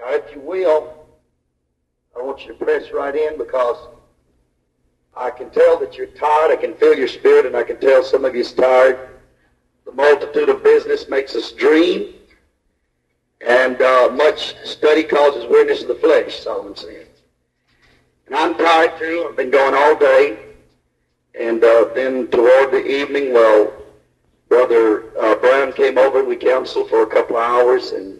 Now, if you will, I want you to press right in, because I can tell that you're tired. I can feel your spirit, and I can tell some of you's tired. The multitude of business makes us dream, and much study causes weariness of the flesh, Solomon said. And I'm tired too. I've been going all day. And then toward the evening, well, Brother Brown came over and we counseled for a couple of hours, and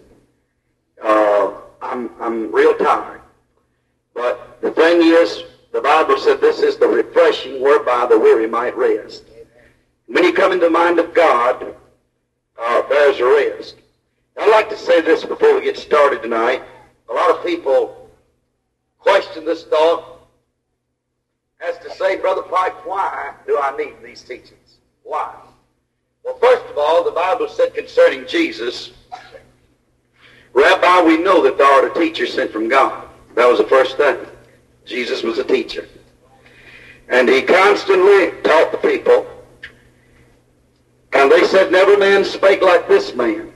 I'm real tired. But the thing is, the Bible said this is the refreshing whereby the weary might rest. When you come into the mind of God, there's a rest. I'd like to say this before we get started tonight. A lot of people question this thought as to say, Brother Pike, why do I need these teachings? Why? Well, first of all, the Bible said concerning Jesus, Rabbi, we know that thou art a teacher sent from God. That was the first thing. Jesus was a teacher. And he constantly taught the people. And they said, never man spake like this man.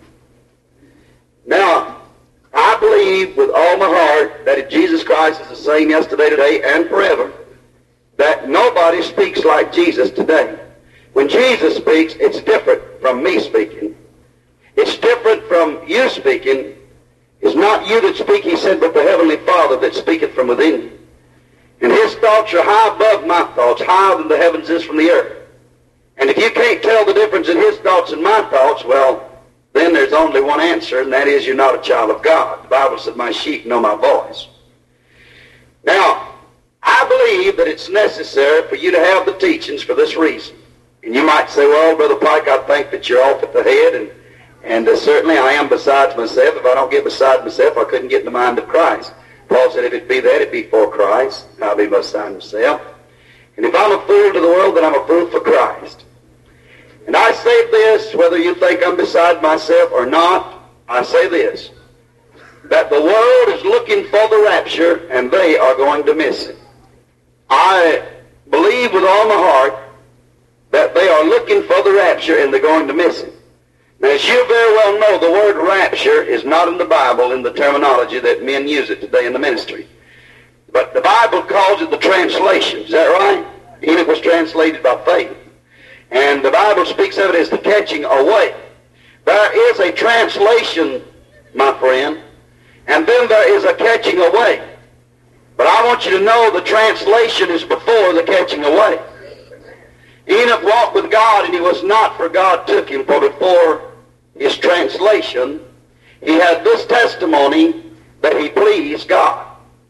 Now, I believe with all my heart that if Jesus Christ is the same yesterday, today, and forever, that nobody speaks like Jesus today. When Jesus speaks, it's different from me speaking. It's different from you speaking. It's not you that speak, he said, but the Heavenly Father that speaketh from within you. And his thoughts are high above my thoughts, higher than the heavens is from the earth. And if you can't tell the difference in his thoughts and my thoughts, well, then there's only one answer, and that is you're not a child of God. The Bible said, my sheep know my voice. Now, I believe that it's necessary for you to have the teachings for this reason. And you might say, well, Brother Pike, I think that you're off at the head, and certainly I am besides myself. If I don't get beside myself, I couldn't get in the mind of Christ. Paul said, if it be that, it'd be for Christ. I'll be beside myself. And if I'm a fool to the world, then I'm a fool for Christ. And I say this, whether you think I'm beside myself or not, I say this, that the world is looking for the rapture, and they are going to miss it. I believe with all my heart that they are looking for the rapture, and they're going to miss it. Now, as you very well know, the word rapture is not in the Bible in the terminology that men use it today in the ministry. But the Bible calls it the translation. Is that right? Enoch was translated by faith. And the Bible speaks of it as the catching away. There is a translation, my friend, and then there is a catching away. But I want you to know the translation is before the catching away. Enoch walked with God, and he was not, for God took him. For before his translation, he had this testimony that he pleased God.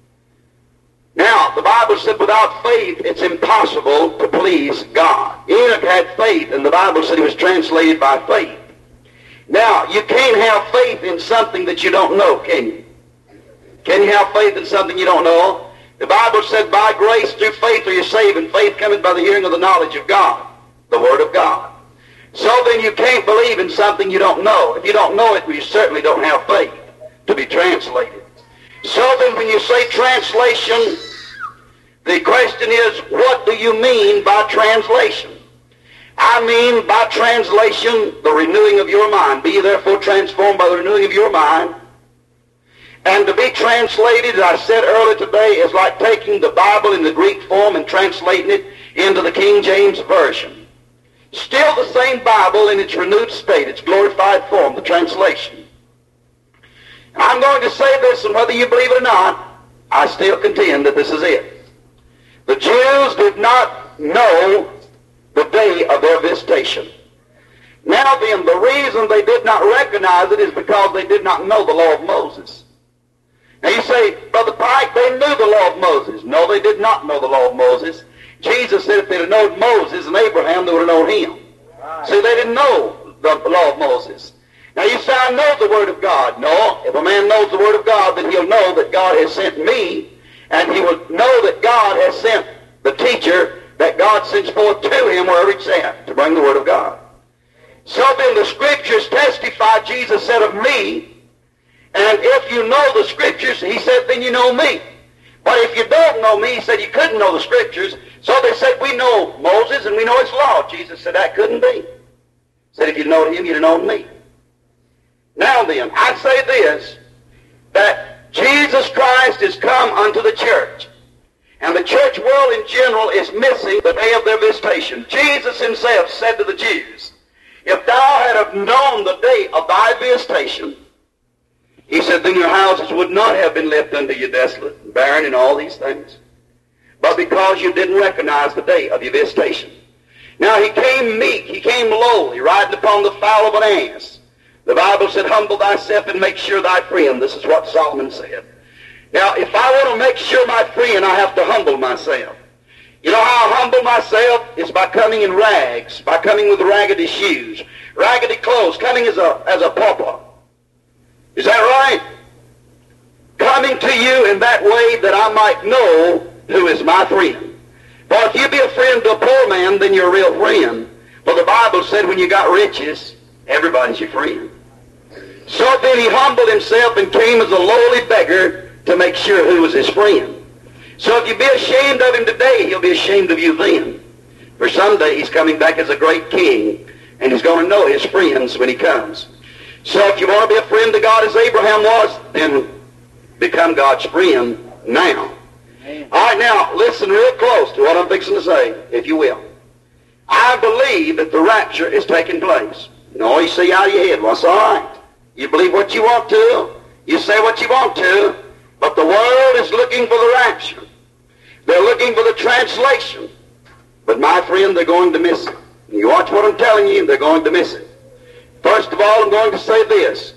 Now, the Bible said without faith, it's impossible to please God. Enoch had faith, and the Bible said he was translated by faith. Now, you can't have faith in something that you don't know, can you? Can you have faith in something you don't know? The Bible said, by grace through faith are you saved, and faith cometh by the hearing of the knowledge of God, the Word of God. So then you can't believe in something you don't know. If you don't know it, well, you certainly don't have faith to be translated. So then when you say translation, the question is, what do you mean by translation? I mean by translation, the renewing of your mind. Be ye therefore transformed by the renewing of your mind. And to be translated, as I said earlier today, is like taking the Bible in the Greek form and translating it into the King James Version. Still the same Bible in its renewed state, its glorified form, the translation. And I'm going to say this, and whether you believe it or not, I still contend that this is it. The Jews did not know the day of their visitation. Now then, the reason they did not recognize it is because they did not know the law of Moses. Now you say, Brother Pike, they knew the law of Moses. No, they did not know the law of Moses. Jesus said if they'd have known Moses and Abraham, they would have known him. Right. See, they didn't know the law of Moses. Now you say, I know the Word of God. No, if a man knows the Word of God, then he'll know that God has sent me, and he will know that God has sent the teacher that God sends forth to him wherever he's sent to bring the Word of God. So then the Scriptures testify, Jesus said of me, and if you know the Scriptures, he said, then you know me. But if you don't know me, he said you couldn't know the Scriptures. So they said, we know Moses and we know his law. Jesus said, that couldn't be. He said, if you'd known him, you'd have known me. Now then, I say this, that Jesus Christ is come unto the church. And the church world in general is missing the day of their visitation. Jesus himself said to the Jews, if thou had have known the day of thy visitation, he said, then your houses would not have been left unto you desolate and barren and all these things. But because you didn't recognize the day of your visitation. Now he came meek, he came lowly, riding upon the foal of an ass. The Bible said, humble thyself and make sure thy friend. This is what Solomon said. Now, if I want to make sure my friend, I have to humble myself. You know how I humble myself? It's by coming in rags, by coming with raggedy shoes, raggedy clothes, coming as a pauper. Is that right? Coming to you in that way that I might know who is my friend. For if you be a friend to a poor man, then you're a real friend. For the Bible said when you got riches, everybody's your friend. So then he humbled himself and came as a lowly beggar to make sure who was his friend. So if you be ashamed of him today, he'll be ashamed of you then. For someday he's coming back as a great king, and he's going to know his friends when he comes. So if you want to be a friend to God as Abraham was, then become God's friend now. Amen. All right, now, listen real close to what I'm fixing to say, if you will. I believe that the rapture is taking place. You know, you see out of your head, well, it's all right. You believe what you want to. You say what you want to. But the world is looking for the rapture. They're looking for the translation. But my friend, they're going to miss it. You watch what I'm telling you, they're going to miss it. First of all, I'm going to say this.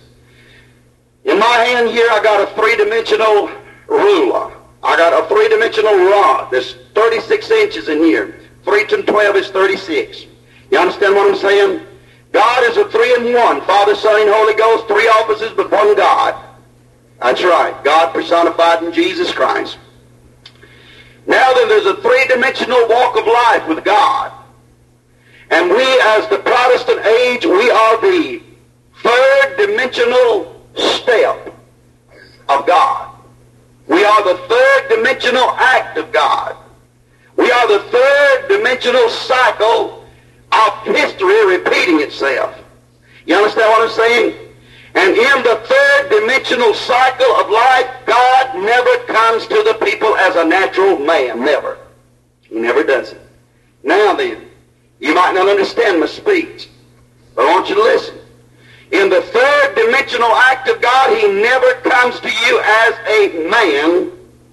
In my hand here, I got a three-dimensional ruler. I got a three-dimensional rod. There's 36 inches in here. 3 to 12 is 36. You understand what I'm saying? God is a three-in-one. Father, Son, and Holy Ghost, three offices, but one God. That's right. God personified in Jesus Christ. Now then, there's a three-dimensional walk of life with God. And we, as the Protestant age, we are the third-dimensional step of God. We are the third-dimensional act of God. We are the third-dimensional cycle of history repeating itself. You understand what I'm saying? And in the third-dimensional cycle of life, God never comes to the people as a natural man. Never. He never does it. Now then, you might not understand my speech, but I want you to listen. In the third-dimensional act of God, he never comes to you as a man,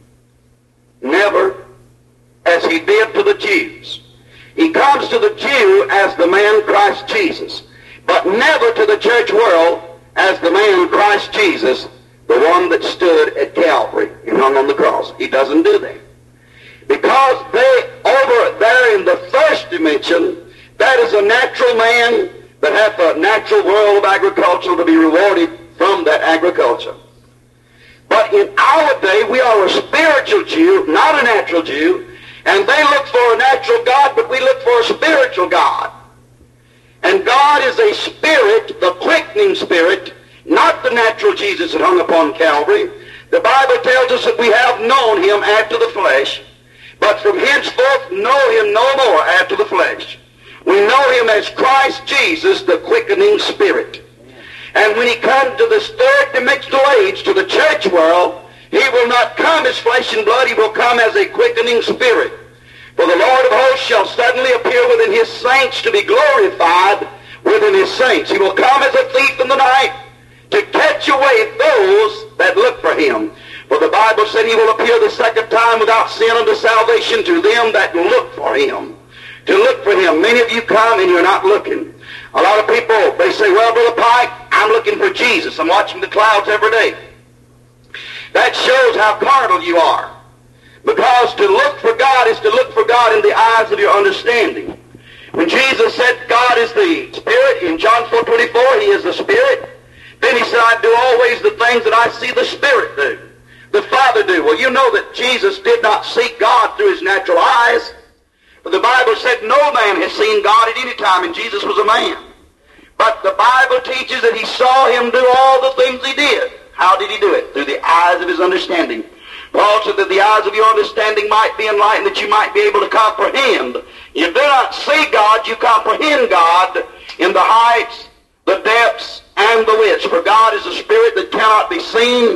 never, as he did to the Jews. He comes to the Jew as the man Christ Jesus, but never to the church world as the man Christ Jesus, the one that stood at Calvary and hung on the cross. He doesn't do that. Because they, over there in the first dimension, that is a natural man that hath a natural world of agriculture to be rewarded from that agriculture. But in our day, we are a spiritual Jew, not a natural Jew, and they look for a natural God, but we look for a spiritual God. And God is a spirit, the quickening spirit, not the natural Jesus that hung upon Calvary. The Bible tells us that we have known him after the flesh, but from henceforth know him no more after the flesh. We know him as Christ Jesus, the quickening spirit. And when he comes to this third dimensional age, to the church world, he will not come as flesh and blood, he will come as a quickening spirit. For the Lord of hosts shall suddenly appear within his saints to be glorified within his saints. He will come as a thief in the night to catch away those that look for him. For the Bible said he will appear the second time without sin unto salvation to them that look for him. To look for him. Many of you come and you're not looking. A lot of people, they say, well, Brother Pike, I'm looking for Jesus. I'm watching the clouds every day. That shows how carnal you are. Because to look for God is to look for God in the eyes of your understanding. When Jesus said God is the Spirit, in John 4:24, he is the Spirit. Then he said, I do always the things that I see the Spirit do, the Father do. Well, you know that Jesus did not see God through his natural eyes. But the Bible said no man has seen God at any time, and Jesus was a man. But the Bible teaches that he saw him do all the things he did. How did he do it? Through the eyes of his understanding. Paul said that the eyes of your understanding might be enlightened, that you might be able to comprehend. You do not see God, you comprehend God in the heights, the depths, and the widths. For God is a spirit that cannot be seen.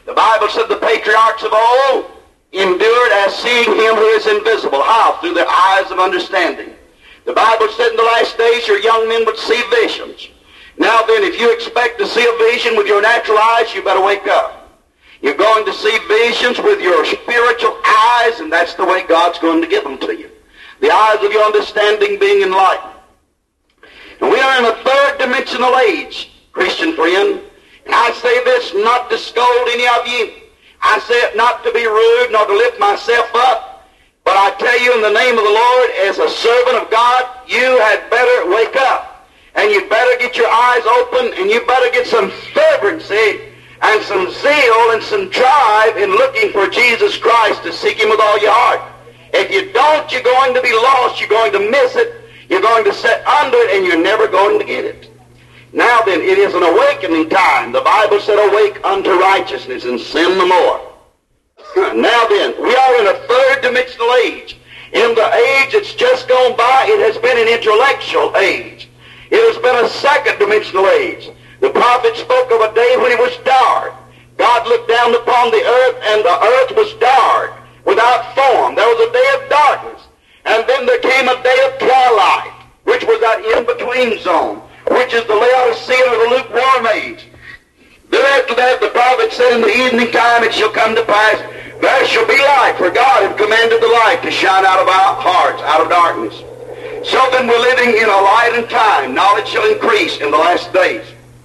The Bible said the patriarchs of old endured as seeing him who is invisible. How? Through their eyes of understanding. The Bible said in the last days your young men would see visions. Now then, if you expect to see a vision with your natural eyes, you better wake up. You're going to see visions with your spiritual eyes, and that's the way God's going to give them to you. The eyes of your understanding being enlightened. And we are in a third dimensional age, Christian friend. And I say this not to scold any of you. I say it not to be rude, nor to lift myself up. But I tell you in the name of the Lord, as a servant of God, you had better wake up. And you better get your eyes open, and you better get some fervency and some zeal and some drive in looking for Jesus Christ, to seek him with all your heart. If you don't, you're going to be lost. You're going to miss it. You're going to sit under it, and you're never going to get it. Now then, it is an awakening time. The Bible said, awake unto righteousness and sin no more. Now then, we are in a third dimensional age. In the age that's just gone by, it has been an intellectual age. It has been a second dimensional age. The prophet spoke of a day when it was dark. God looked down upon the earth, and the earth was dark, without form. There was a day of darkness. And then there came a day of twilight, which was that in-between zone, which is the Laodicean or the lukewarm age. Then after that, the prophet said, in the evening time it shall come to pass, there shall be light, for God hath commanded the light to shine out of our hearts, out of darkness. So then we're living in a light and time. Knowledge shall increase in the last days.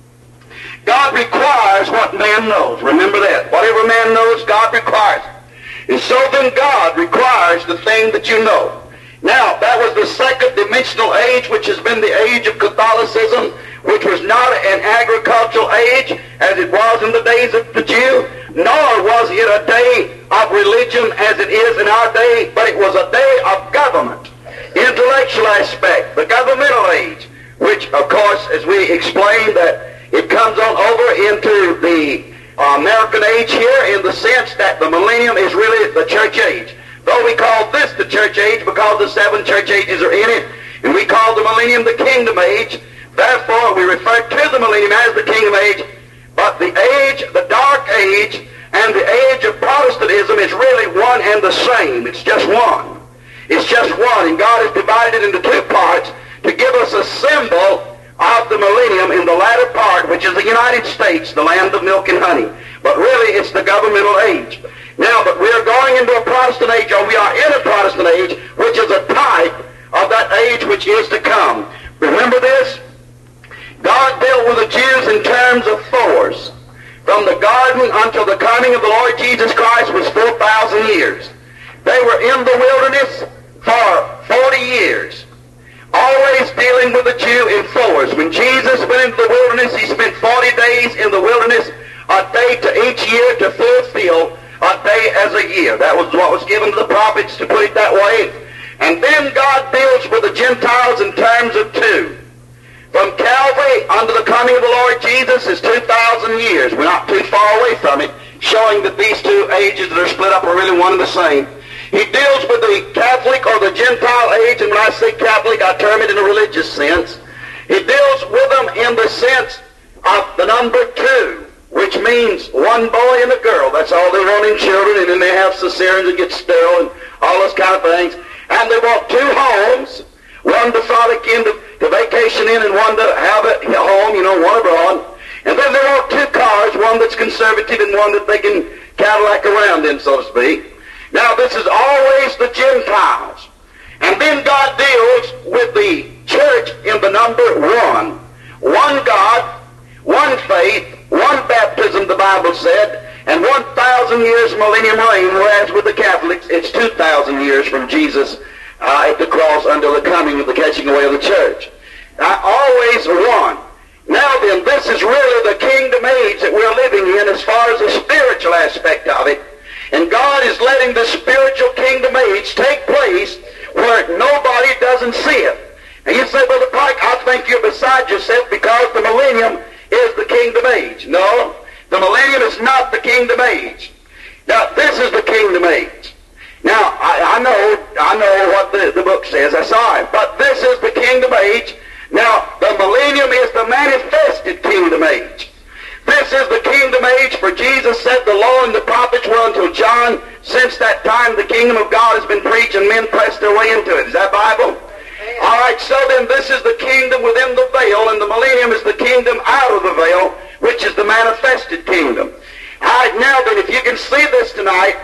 God requires what man knows. Remember that. Whatever man knows, God requires. And so then God requires the thing that you know. Now, that was the second dimensional age, which has been the age of Catholicism, which was not an agricultural age as it was in the days of the Jew, nor was it a day of religion as it is in our day, but it was a day of government, intellectual aspect, the governmental age, which, of course, as we explained, that it comes on over into the American age here in the sense that the millennium is really the church age. Though we call this the church age because the 7 church ages are in it, and we call the millennium the kingdom age, therefore we refer to the millennium as the kingdom age, but the age, the dark age, and the age of Protestantism is really one and the same. It's just one. It's just one, and God has divided it into 2 parts to give us a symbol of the millennium in the latter part, which is the United States, the land of milk and honey. But really, it's the governmental age. Now, but we are going into a Protestant age, or we are in a Protestant age, which is a type of that age which is to come. Remember this? God dealt with the Jews in terms of force. From the garden until the coming of the Lord Jesus Christ was 4,000 years. They were in the wilderness for 40 years. Always dealing with the Jew in force. When Jesus went into the wilderness, he spent 40 days in the wilderness, a day to each year to fulfill a day as a year. That was what was given to the prophets, to put it that way. And then God deals with the Gentiles in terms of 2. From Calvary unto the coming of the Lord Jesus is 2,000 years. We're not too far away from it, showing that these 2 ages that are split up are really one and the same. He deals with the Catholic or the Gentile age, and when I say Catholic, I term it in a religious sense. He deals with them in the sense of the number 2, which means one boy and a girl. That's all they want in children, and then they have cesareans and get sterile and all those kind of things. And they want 2 homes, one to frolic in, to vacation in, and one to have a home, one abroad. And then they want 2 cars, one that's conservative and one that they can Cadillac around in, so to speak. Now, this is always the Gentiles. And then God deals with the church in the number 1. One God, one faith, one baptism, the Bible said, and 1,000 years millennium reign, whereas with the Catholics, it's 2,000 years from Jesus at the cross until the coming of the catching away of the church. Always one. Now then, this is really the kingdom age that we're living in as far as the spiritual aspect of it. And God is letting the spiritual kingdom age take place where nobody doesn't see it. And you say, Brother Pike, I think you're beside yourself because the millennium is the kingdom age. No, the millennium is not the kingdom age. Now, this is the kingdom age. Now, I know what the book says. That's all right. But this is the kingdom age. Now, the millennium is the manifested kingdom age. This is the kingdom age, for Jesus said the law and the prophets were until John. Since that time the kingdom of God has been preached and men pressed their way into it. Is that Bible? All right, so then this is the kingdom within the veil, and the millennium is the kingdom out of the veil, which is the manifested kingdom. All right, now then, if you can see this tonight,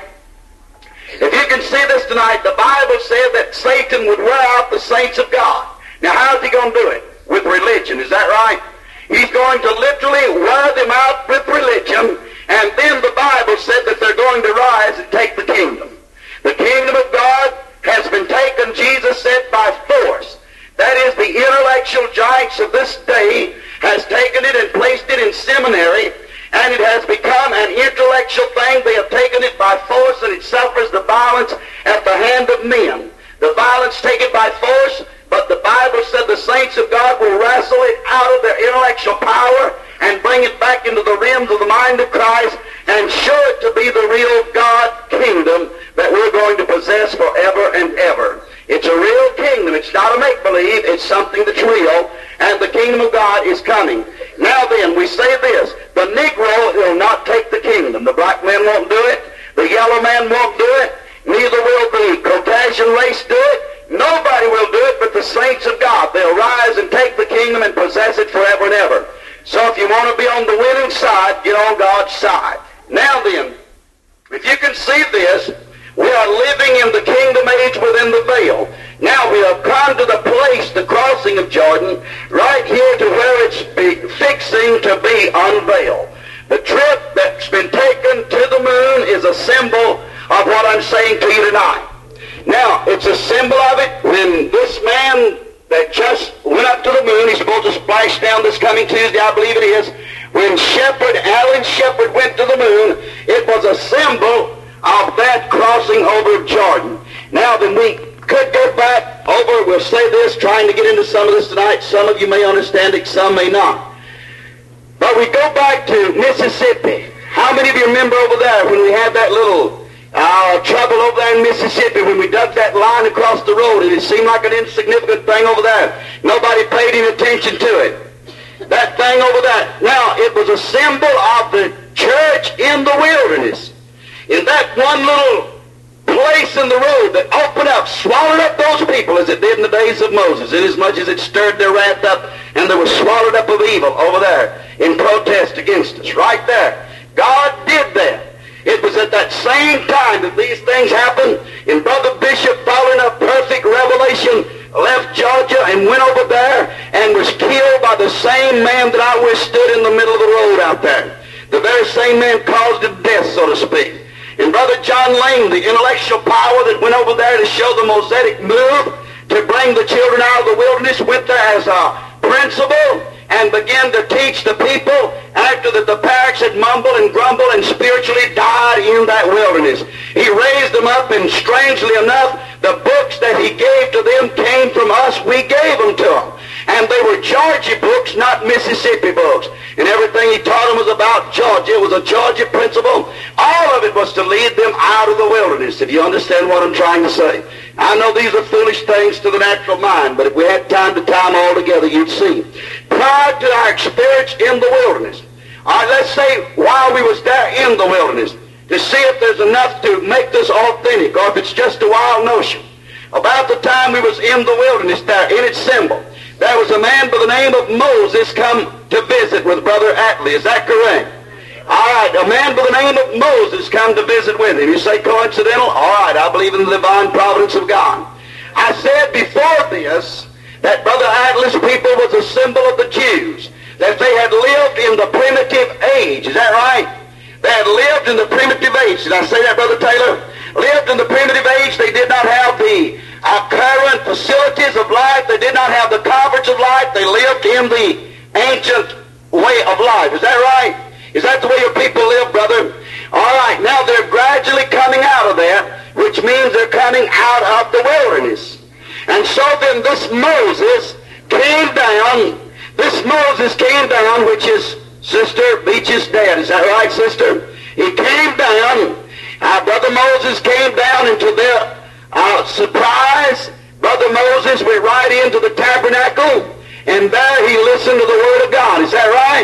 the Bible said that Satan would wear out the saints of God. Now, how's he going to do it? With religion, is that right? He's going to literally wear them out with religion, and then the Bible said that they're going to rise and take the kingdom. The kingdom of God has been taken, Jesus said, by force. That is, the intellectual giants of this day has taken it and placed it in seminary, and it has become an intellectual thing. They have taken it by force, and it suffers the violence at the hand of men. The violence taken by force, but the Bible said the saints of God will wrestle it out of their intellectual power and bring it back into the realms of the mind of Christ and show it to be the real God kingdom that we're going to possess forever and ever. It's a real kingdom. It's not a make-believe. It's something that's real, and the kingdom of God is coming. Now then, we say this. The Negro will not take the kingdom. The black man won't do it. The yellow man won't do it. Neither will the Caucasian race do it. Nobody will do it but the saints of God. They'll rise and take the kingdom and possess it forever and ever. So if you want to be on the winning side, get on God's side. Now then, if you can see this, we are living in the kingdom age within the veil. Now we have come to the place, the crossing of Jordan, right here to where it's fixing to be unveiled. The trip that's been taken to the moon is a symbol of what I'm saying to you tonight. Now, it's a symbol of it when this man that just went up to the moon, he's supposed to splash down this coming Tuesday, I believe it is. When Alan Shepard went to the moon, it was a symbol of that crossing over Jordan. Now, then we could go back over, we'll say this, trying to get into some of this tonight. Some of you may understand it, some may not. But we go back to Mississippi. How many of you remember over there when we had that little trouble over there in Mississippi when we dug that line across the road, and it seemed like an insignificant thing over there. Nobody paid any attention to it. That thing over there. Now, it was a symbol of the church in the wilderness. In that one little place in the road that opened up, swallowed up those people as it did in the days of Moses, inasmuch as it stirred their wrath up, and they were swallowed up of evil over there in protest against us. Right there. God did that. It was at that same time that these things happened, and Brother Bishop, following a perfect revelation, left Georgia and went over there and was killed by the same man that I withstood in the middle of the road out there. The very same man caused his death, so to speak. And Brother John Lane, the intellectual power that went over there to show the Mosaic move to bring the children out of the wilderness, went there as a principal and began to teach the people after that the parents had mumbled and grumbled and spiritually died in that wilderness. He raised them up, and strangely enough, the books that he gave to them came from us. We gave them to them. And they were Georgia books, not Mississippi books. And everything he taught them was about Georgia. It was a Georgia principle. All of it was to lead them out of the wilderness, if you understand what I'm trying to say. I know these are foolish things to the natural mind, but if we had time to tie them all together, you'd see. Prior to our experience in the wilderness, all right, let's say while we was there in the wilderness, to see if there's enough to make this authentic, or if it's just a wild notion. About the time we was in the wilderness there, in its symbol, there was a man by the name of Moses come to visit with Brother Atlee. Is that correct? All right, a man by the name of Moses come to visit with him. You say coincidental? All right, I believe in the divine providence of God. I said before this that Brother Atlee's people was a symbol of the Jews, that they had lived in the primitive age. Is that right? They had lived in the primitive age. Did I say that, Brother Taylor? Lived in the primitive age. They did not have the current facilities of life. They did not have the comforts of life. They lived in the ancient way of life. Is that right? Is that the way your people live, brother? All right, now they're gradually coming out of that, which means they're coming out of the wilderness. And so then this Moses came down, which is Sister Beach's dad. Is that right, sister? He came down, Brother Moses came down, and to their surprise, Brother Moses went right into the tabernacle, and there he listened to the Word of God. Is that right?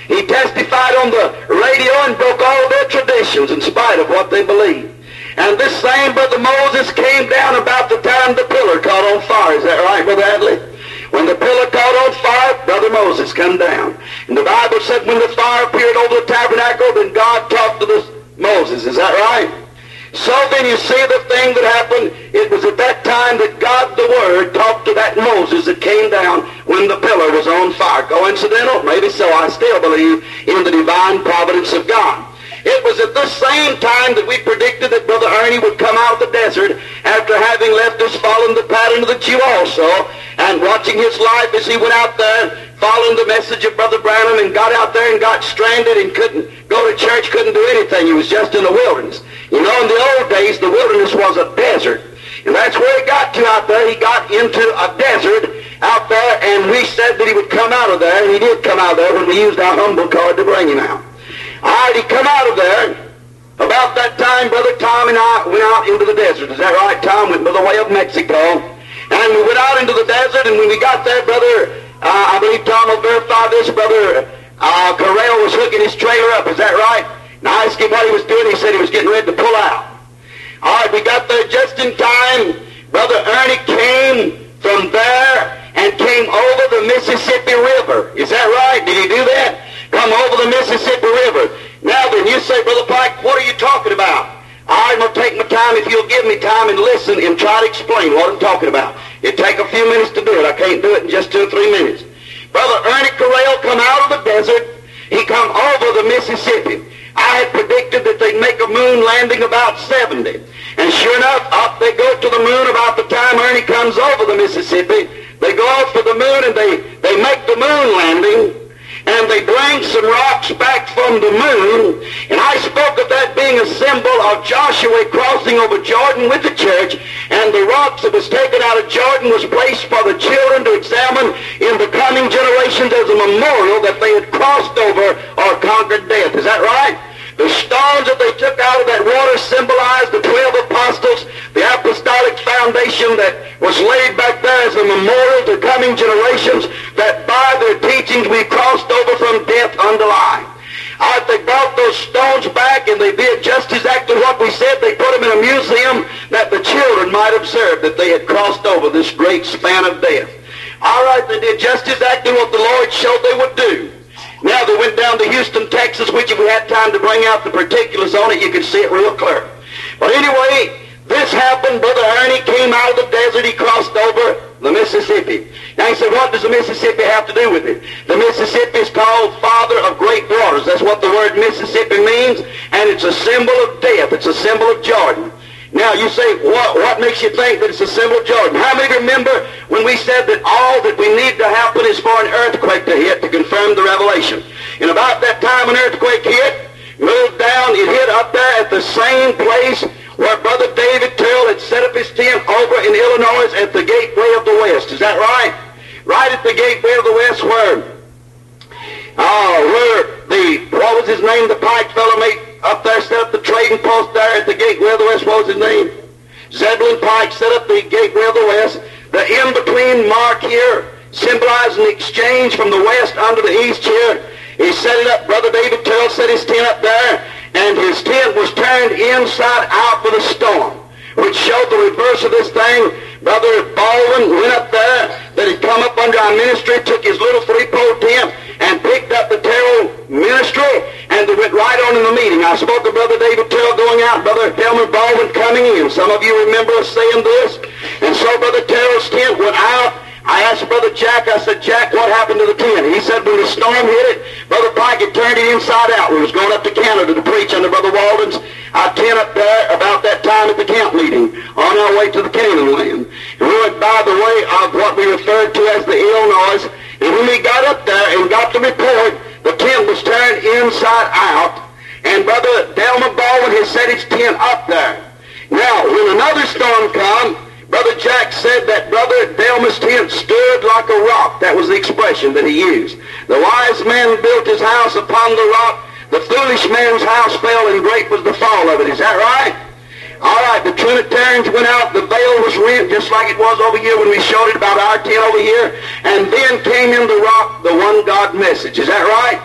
He testified on the radio and broke all their traditions in spite of what they believed. And this same Brother Moses came down about the time the pillar caught on fire. Is that right, Brother Adley? When the pillar caught on fire, Brother Moses come down. And the Bible said when the fire appeared over the tabernacle, then God talked to Moses. Is that right? So then you see the thing that happened, it was at that time that God the Word talked to that Moses that came down when the pillar was on fire. Coincidental? Maybe so. I still believe in the divine providence of God. It was at this same time that we predicted that Brother Ernie would come out of the desert after having left us following the pattern of the Jew also, and watching his life as he went out there following the message of Brother Branham, and got out there and got stranded and couldn't go to church, couldn't do anything. He was just in the wilderness. You know, in the old days, the wilderness was a desert. And that's where he got to out there. He got into a desert out there, and we said that he would come out of there, and he did come out of there when we used our humble card to bring him out. All right, he come out of there. About that time, Brother Tom and I went out into the desert. Is that right? Tom went by the way of Mexico. And we went out into the desert, and when we got there, Brother, I believe Tom will verify this, Brother Corral was hooking his trailer up. Is that right? And I asked him what he was doing. He said he was getting ready to pull out. All right, we got there just in time. Brother Ernie came from there and came over the Mississippi River. Is that right? Did he do that? Come over the Mississippi River. Now then, you say, Brother Pike, what are you talking about? I'm going to take my time if you'll give me time and listen and try to explain what I'm talking about. It'll take a few minutes to do it. I can't do it in just 2 or 3 minutes. Brother Ernie Corral come out of the desert. He come over the Mississippi. I had predicted that they'd make a moon landing about 70. And sure enough, up they go to the moon about the time Ernie comes over the Mississippi. They go off to the moon and they make the moon landing. And they bring some rocks back from the moon. And I spoke of that being a symbol of Joshua crossing over Jordan with the church. And the rocks that was taken out of Jordan was placed for the children to examine in the coming generations as a memorial that they had crossed over or conquered death. Is that right? The stones that they took out of that water symbolized the 12 apostles, the apostolic foundation that was laid back there as a memorial to coming generations, that by their teachings we crossed over from death unto life. They brought those stones back, and they did just exactly what we said. They put them in a museum that the children might observe that they had crossed over this great span of death. All right, they did just exactly what the Lord showed they would do. Now they went down to Houston, Texas, which if we had time to bring out the particulars on it, you could see it real clear. But anyway, this happened. Brother Ernie came out of the desert. He crossed over the Mississippi. Now he said, what does the Mississippi have to do with it? The Mississippi is called Father of Great Waters. That's what the word Mississippi means, and it's a symbol of death. It's a symbol of Jordan. Now you say, what makes you think that it's a symbol of Jordan? How many remember when we said that all that we need to happen is for an earthquake to hit to confirm the revelation? And about that time an earthquake hit, moved down, it hit up there at the same place where Brother David Terrell had set up his tent over in Illinois at the Gateway of the West. Is that right? Right at the Gateway of the West where what was his name, the Pike fellow made up there, set up the trading post there at the Gateway of the West. What was his name? Zebulon Pike set up the Gateway of the West. The in-between mark here symbolizing the exchange from the west unto the east here. He set it up. Brother David Terrell set his tent up there, and his tent was turned inside out for the storm, which showed the reverse of this thing. Brother Baldwin went up there that had come up under our ministry, took his little 3-pole tent and picked up the Terrell ministry, and they went right on in the meeting. I spoke of Brother David Terrell going out, Brother Helmer Baldwin coming in. Some of you remember us saying this. And so Brother Terrell's tent went out. I asked Brother Jack, I said, Jack, what happened to the tent? He said when the storm hit it, Brother Pike had turned it inside out. We was going up to Canada to preach under Brother Walden's tent up there about that time at the camp meeting on our way to the Canaan land. And we went by the way of what we referred to as the Illinois. And when we got up there and got the report, the tent was turned inside out. And Brother Delmer Baldwin had set his tent up there. Now, when another storm come, Brother Jack said that Brother Delmer's tent stood like a rock. That was the expression that he used. The wise man built his house upon the rock. The foolish man's house fell, and great was the fall of it. Is that right? All right, the Trinitarians went out. The veil was rent, just like it was over here when we showed it about our tent over here. And then came in the rock, the one God message. Is that right?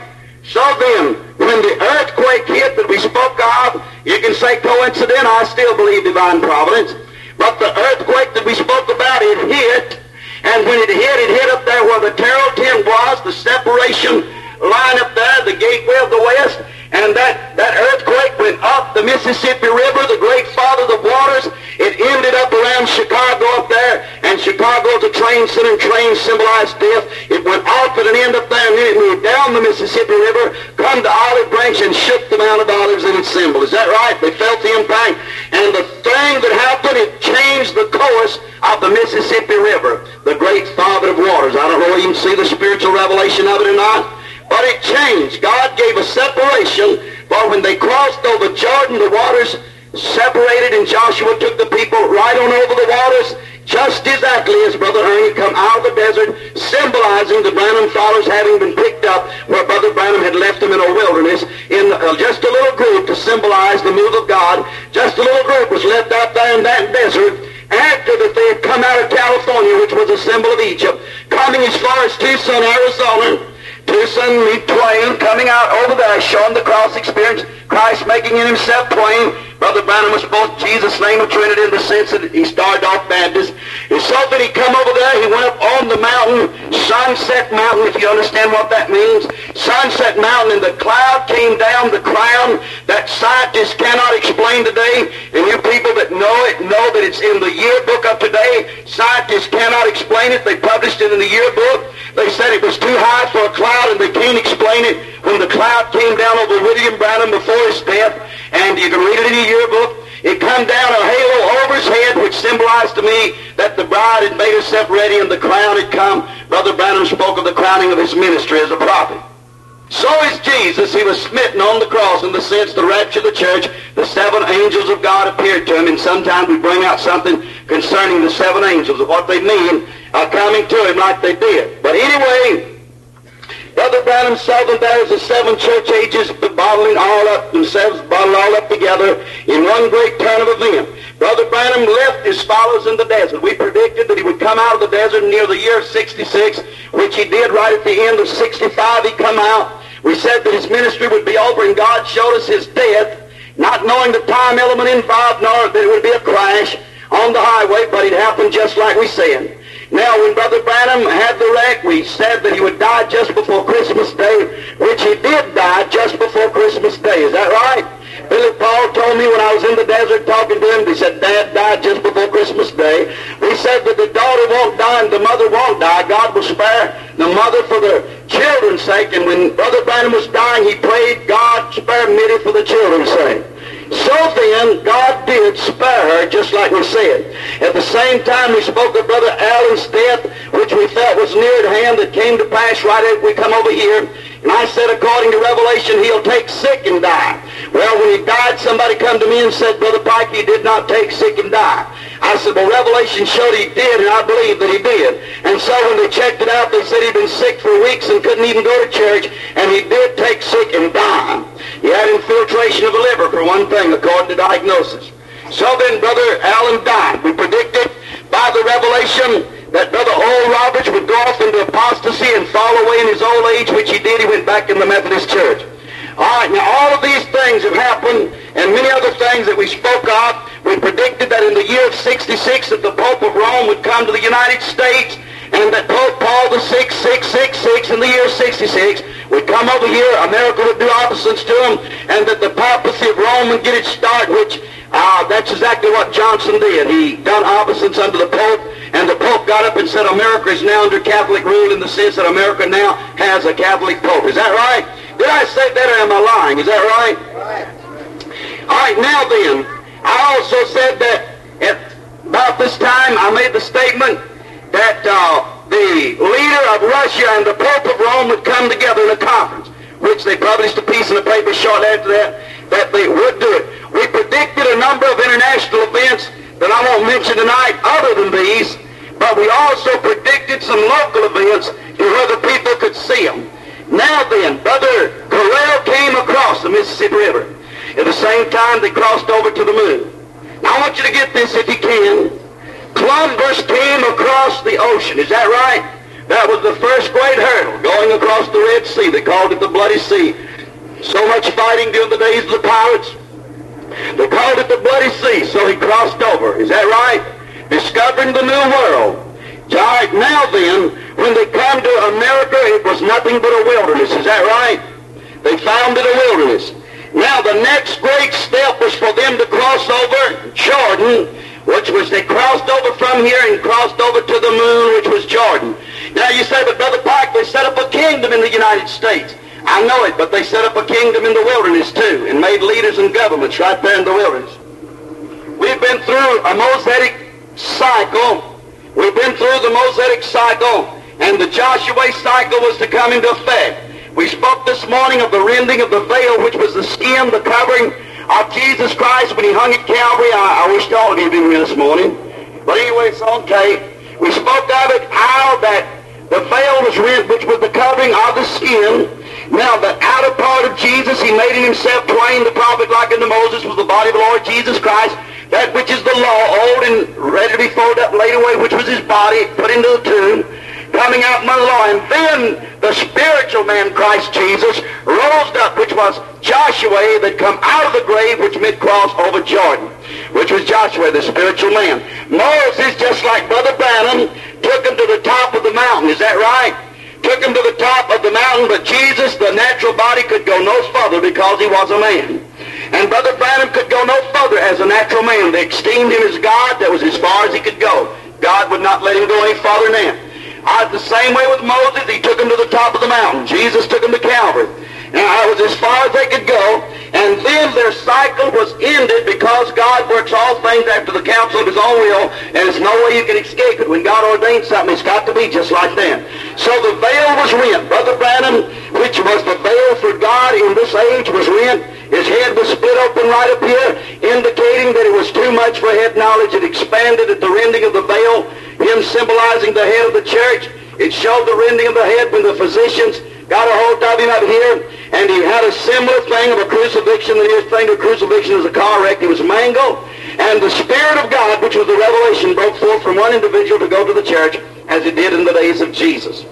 So then, when the earthquake hit that we spoke of, you can say coincidental. I still believe divine providence. But the earthquake that we spoke about, it hit. And when it hit up there where the Terrell tent was, the separation line up there, the gateway of the west. And that earthquake went up the Mississippi River, the great father of the waters. It ended up around Chicago up there, and Chicago's a train center, and trains symbolize death. It went off at an end up there, and then it moved down the Mississippi River, come to Olive Branch, and shook the Mount of Olives in its symbol. Is that right? They felt the impact. And the thing that happened, it changed the course of the Mississippi River, the great father of waters. I don't know if you can see the spiritual revelation of it or not. But it changed. God gave a separation, for when they crossed over Jordan, the waters separated, and Joshua took the people right on over the waters, just exactly as Brother Ernie come out of the desert, symbolizing the Branham followers having been picked up where Brother Branham had left them in a wilderness, in just a little group to symbolize the move of God. Just a little group was left out there in that desert after that they had come out of California, which was a symbol of Egypt, coming as far as Tucson, Arizona. Tucson, meet Twain, coming out over there, showing the cross experience, Christ making in himself Twain. Brother Branham was both Jesus' name of Trinity in the sense that he started off Baptist. And so that he come over there, he went up on the mountain, Sunset Mountain, if you understand what that means. Sunset Mountain, and the cloud came down, the crown that scientists cannot explain today. And you people that know it know that it's in the yearbook of today. Scientists cannot explain it. They published it in the yearbook. They said it was too high for a cloud, and they can't explain it. When the cloud came down over William Branham before his death, and you can read it in your yearbook, it come down a halo over his head, which symbolized to me that the bride had made herself ready and the crown had come. Brother Branham spoke of the crowning of his ministry as a prophet. So is Jesus. He was smitten on the cross in the sense to rapture the church. The 7 angels of God appeared to him, and sometimes we bring out something concerning the 7 angels of what they mean coming to him like they did. But anyway, Brother Branham saw them there as the 7 church ages bottling all up themselves, bottled all up together in one great turn of event. Brother Branham left his followers in the desert. We predicted that he would come out of the desert near the year 66, which he did right at the end of 65. He come out. We said that his ministry would be over, and God showed us his death, not knowing the time element involved, nor that it would be a crash on the highway, but it happened just like we said. Now, when Brother Branham had the wreck, we said that he would die just before Christmas Day, which he did die just before Christmas Day. Is that right? Billy Paul told me when I was in the desert talking to him, he said, Dad died just before Christmas Day. We said that the daughter won't die and the mother won't die. God will spare the mother for the children's sake. And when Brother Branham was dying, he prayed, God, spare Mitty for the children's sake. So then, God did spare her, just like we said. At the same time, we spoke of Brother Allen's death, which we felt was near at hand, that came to pass right after we come over here. And I said, according to Revelation, he'll take sick and die. Well, when he died, somebody come to me and said, Brother Pike, he did not take sick and die. I said, well, Revelation showed he did, and I believe that he did. And so when they checked it out, they said he'd been sick for weeks and couldn't even go to church, and he did take sick and die. He had infiltration of the liver, for one thing, according to diagnosis. So then Brother Allen died. We predicted by the revelation that Brother Oral Roberts would go off into apostasy and fall away in his old age, which he did. He went back in the Methodist Church. All right, now all of these things have happened, and many other things that we spoke of. We predicted that in the year of 66 that the Pope of Rome would come to the United States, and that Pope Paul VI, 666, in the year 66, would come over here, America would do obeisance to him, and that the papacy of Rome would get its start, which that's exactly what Johnson did. He done obeisance under the Pope, and the Pope got up and said America is now under Catholic rule in the sense that America now has a Catholic Pope. Is that right? Did I say that, or am I lying? Is that right? Right. All right, now then, I also said that at about this time I made the statement that the leader of Russia and the Pope of Rome would come together in a conference, which they published a piece in the paper shortly after that they would do it. We predicted a number of international events that I won't mention tonight other than these, but we also predicted some local events to where the people could see them. Now then, Brother Corral came across the Mississippi River. At the same time, they crossed over to the moon. Now, I want you to get this if you can. Columbus came across the ocean. Is that right? That was the first great hurdle, going across the Red Sea. They called it the Bloody Sea. So much fighting during the days of the pirates. They called it the Bloody Sea, so he crossed over. Is that right? Discovering the new world. All right, now then, when they come to America, it was nothing but a wilderness. Is that right? They found it a wilderness. Now, the next great step was for them to cross over Jordan, which was they crossed over from here and crossed over to the moon, which was Jordan. Now, you say, but Brother Pike, they set up a kingdom in the United States. I know it, but they set up a kingdom in the wilderness, too, and made leaders and governments right there in the wilderness. We've been through a Mosaic cycle. We've been through the Mosaic cycle, and the Joshua cycle was to come into effect. We spoke this morning of the rending of the veil, which was the skin, the covering of Jesus Christ when he hung at Calvary. I wish all of you had been here this morning. But anyway, it's on tape. We spoke of it, how that the veil was rent, which was the covering of the skin. Now, the outer part of Jesus, he made in himself twain, the prophet like unto Moses, was the body of the Lord Jesus Christ. That which is the law, old and ready to be folded up and laid away, which was his body, put into the tomb, coming out among the law. And then the spiritual man, Christ Jesus, rose up, which was Joshua, that come out of the grave, which mid-cross over Jordan, which was Joshua, the spiritual man. Moses, just like Brother Branham, took him to the top of the mountain. Is that right? Took him to the top of the mountain, but Jesus, the natural body, could go no further because he was a man. And Brother Branham could go no further as a natural man. They esteemed him as God. That was as far as he could go. God would not let him go any farther than that. The same way with Moses, he took him to the top of the mountain. Jesus took him to Calvary. Now, it was as far as they could go, and then their cycle was ended because God works all things after the counsel of his own will, and there's no way you can escape it. When God ordains something, it's got to be just like that. So the veil was rent. Brother Branham, which was the veil for God in this age, was rent. His head was split open right up here, indicating that it was too much for head knowledge. It expanded at the rending of the veil, him symbolizing the head of the church. It showed the rending of the head when the physicians got a hold of him up here, and he had a similar thing of a crucifixion. The nearest thing to a crucifixion is a car wreck. He was mangled, and the Spirit of God, which was the revelation, broke forth from one individual to go to the church, as it did in the days of Jesus.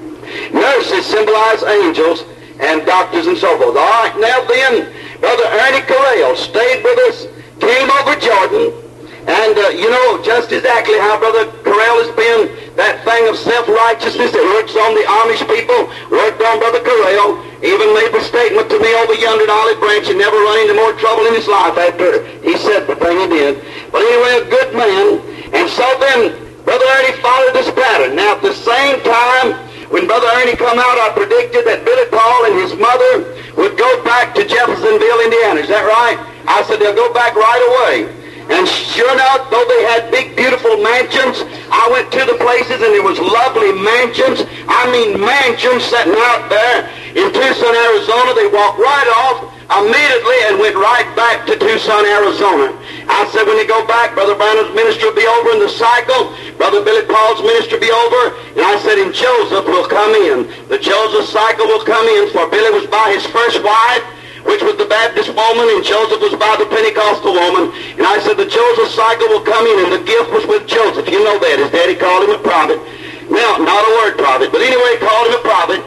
Nurses symbolize angels and doctors and so forth. All right, now then, Brother Ernie Correll stayed with us, came over Jordan, and you know just exactly how Brother Correll has been, that thing of self-righteousness that works on the Amish people, worked on Brother Correll, even made the statement to me over yonder at Olive Branch and never run into more trouble in his life after he said the thing he did. But anyway, a good man. And so then, Brother Ernie followed this pattern. Now, at the same time, when Brother Ernie come out, I predicted that Billy Paul and his mother would go back to Jeffersonville, Indiana. Is that right? I said they'll go back right away. And sure enough, though they had big, beautiful mansions, I went to the places and there was lovely mansions. I mean mansions sitting out there in Tucson, Arizona. They walked right off immediately and went right back to Tucson, Arizona. I said when they go back, Brother Branham's ministry will be over in the cycle. Brother Billy Paul's ministry will be over. And I said, and Joseph will come in. The Joseph cycle will come in, for Billy was by his first wife, which was the Baptist woman, and Joseph was by the Pentecostal woman. And I said the Joseph cycle will come in, and the gift was with Joseph. You know that. His daddy called him a prophet. Now, not a word prophet, but anyway, he called him a prophet.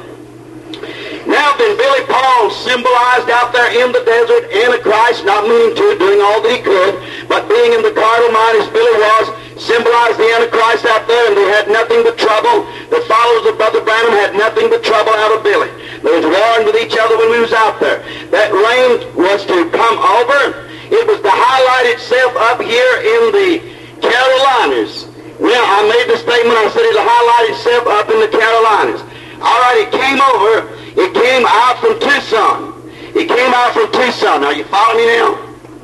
Now then, Billy Paul symbolized out there in the desert Antichrist, not meaning to, doing all that he could, but being in the carnal mind as Billy was, symbolized the Antichrist out there, and they had nothing but trouble. The followers of Brother Branham had nothing but trouble out of Billy. They was warring with each other when we was out there. That rain was to come over. It was to highlight itself up here in the Carolinas. Well, I made the statement, I said it'll highlight itself up in the Carolinas. All right, it came over. It came out from Tucson. It came out from Tucson. Now, you follow me now?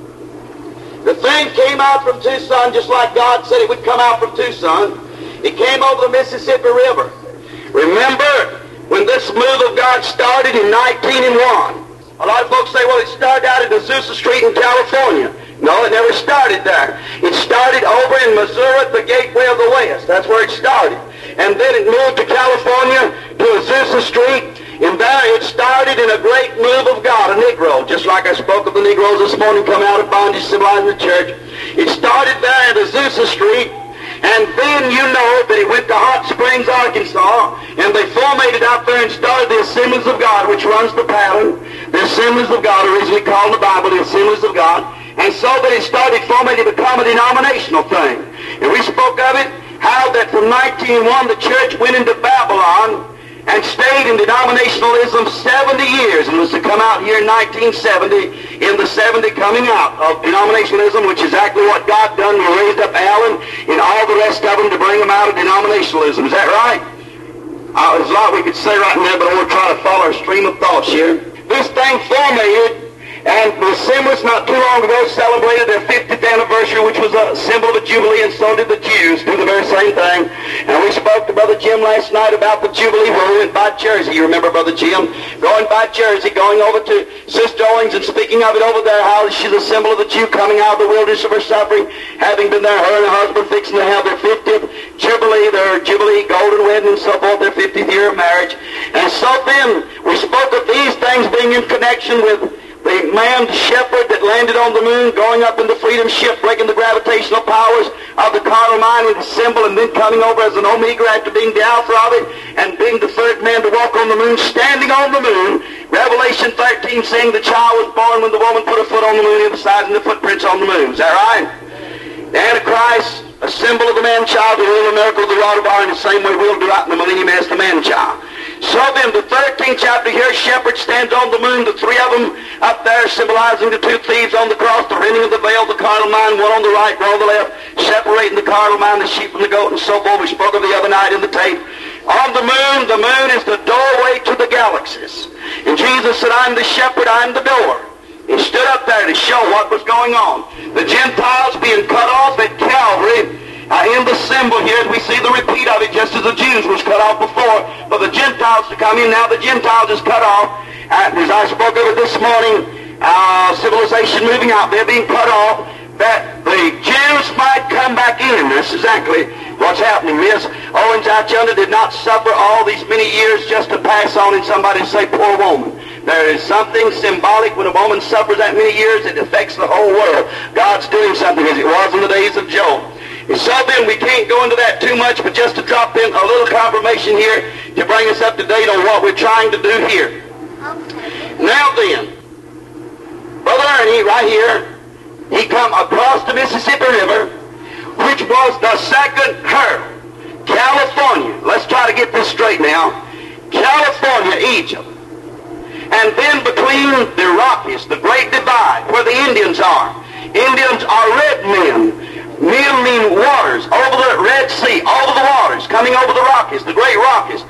The thing came out from Tucson just like God said it would come out from Tucson. It came over the Mississippi River. Remember, when this move of God started in 1901, a lot of folks say, well, it started out at Azusa Street in California. No, it never started there. It started over in Missouri at the Gateway of the West. That's where it started. And then it moved to California to Azusa Street. And there it started in a great move of God, a Negro, just like I spoke of the Negroes this morning, come out of bondage, symbolizing the church. It started there at Azusa Street, And then you know that he went to Hot Springs, Arkansas, and they formated out there and started the Assemblies of God, which runs the pattern. The Assemblies of God, originally called in the Bible the Assemblies of God. And so that it started forming to become a denominational thing. And we spoke of it, how that from 1901 the church went into Babylon and stayed in denominationalism 70 years and was to come out here in 1970, in the 70 coming out of denominationalism, which is exactly what God done. We raised up Allen and all the rest of them to bring them out of denominationalism. Is that right? There's a lot we could say right now, but I want to try to follow our stream of thoughts here. This thing formatted, and the Assemblies not too long ago celebrated their 50th anniversary, which was a symbol of a jubilee, and so did the Jews, do the very same thing. And we spoke to Brother Jim last night about the jubilee where we went by Jersey. You remember Brother Jim? Going by Jersey, going over to Sister Owings and speaking of it over there, how she's a symbol of the Jew coming out of the wilderness of her suffering, having been there, her and her husband fixing to have their 50th jubilee, their jubilee golden wedding and so forth, their 50th year of marriage. And so then we spoke of these things being in connection with the manned shepherd that landed on the moon, going up in the freedom ship, breaking the gravitational powers of the carnal mind with a symbol, and then coming over as an omega after being the alpha of it, and being the third man to walk on the moon, standing on the moon. Revelation 13 saying the child was born when the woman put her foot on the moon, the size and the footprints on the moon. Is that right? The Antichrist, a symbol of the man-child, who will a miracle of the rod of iron, the same way we'll do out in the millennium as the man-child. So then, the 13th chapter here, shepherd stands on the moon, the three of them up there symbolizing the two thieves on the cross, the rending of the veil, the carnal mind, one on the right, one on the left, separating the carnal mind, the sheep from the goat, and so forth. We spoke of the other night in the tape. On the moon is the doorway to the galaxies. And Jesus said, I'm the shepherd, I'm the door. He stood up there to show what was going on. The Gentiles being cut off at Calvary, in the symbol here, we see the repeat of it, just as the Jews was cut off before, for the Gentiles to come in. Now the Gentiles is cut off. As I spoke of it this morning, civilization moving out, they're being cut off, that the Jews might come back in. That's exactly what's happening. Miss Owens out yonder did not suffer all these many years just to pass on and somebody say, poor woman. There is something symbolic when a woman suffers that many years, it affects the whole world. God's doing something as it was in the days of Job. And so then we can't go into that too much, but just to drop in a little confirmation here to bring us up to date on what we're trying to do here. Now then, Brother Ernie right here, he come across the Mississippi River, which was the second hurdle. California, let's try to get this straight now. California, Egypt. And then between the Rockies, the Great Divide, where the Indians are. Indians are red men. Men mean waters, over the Red Sea, over the waters, coming over the Rockies, the great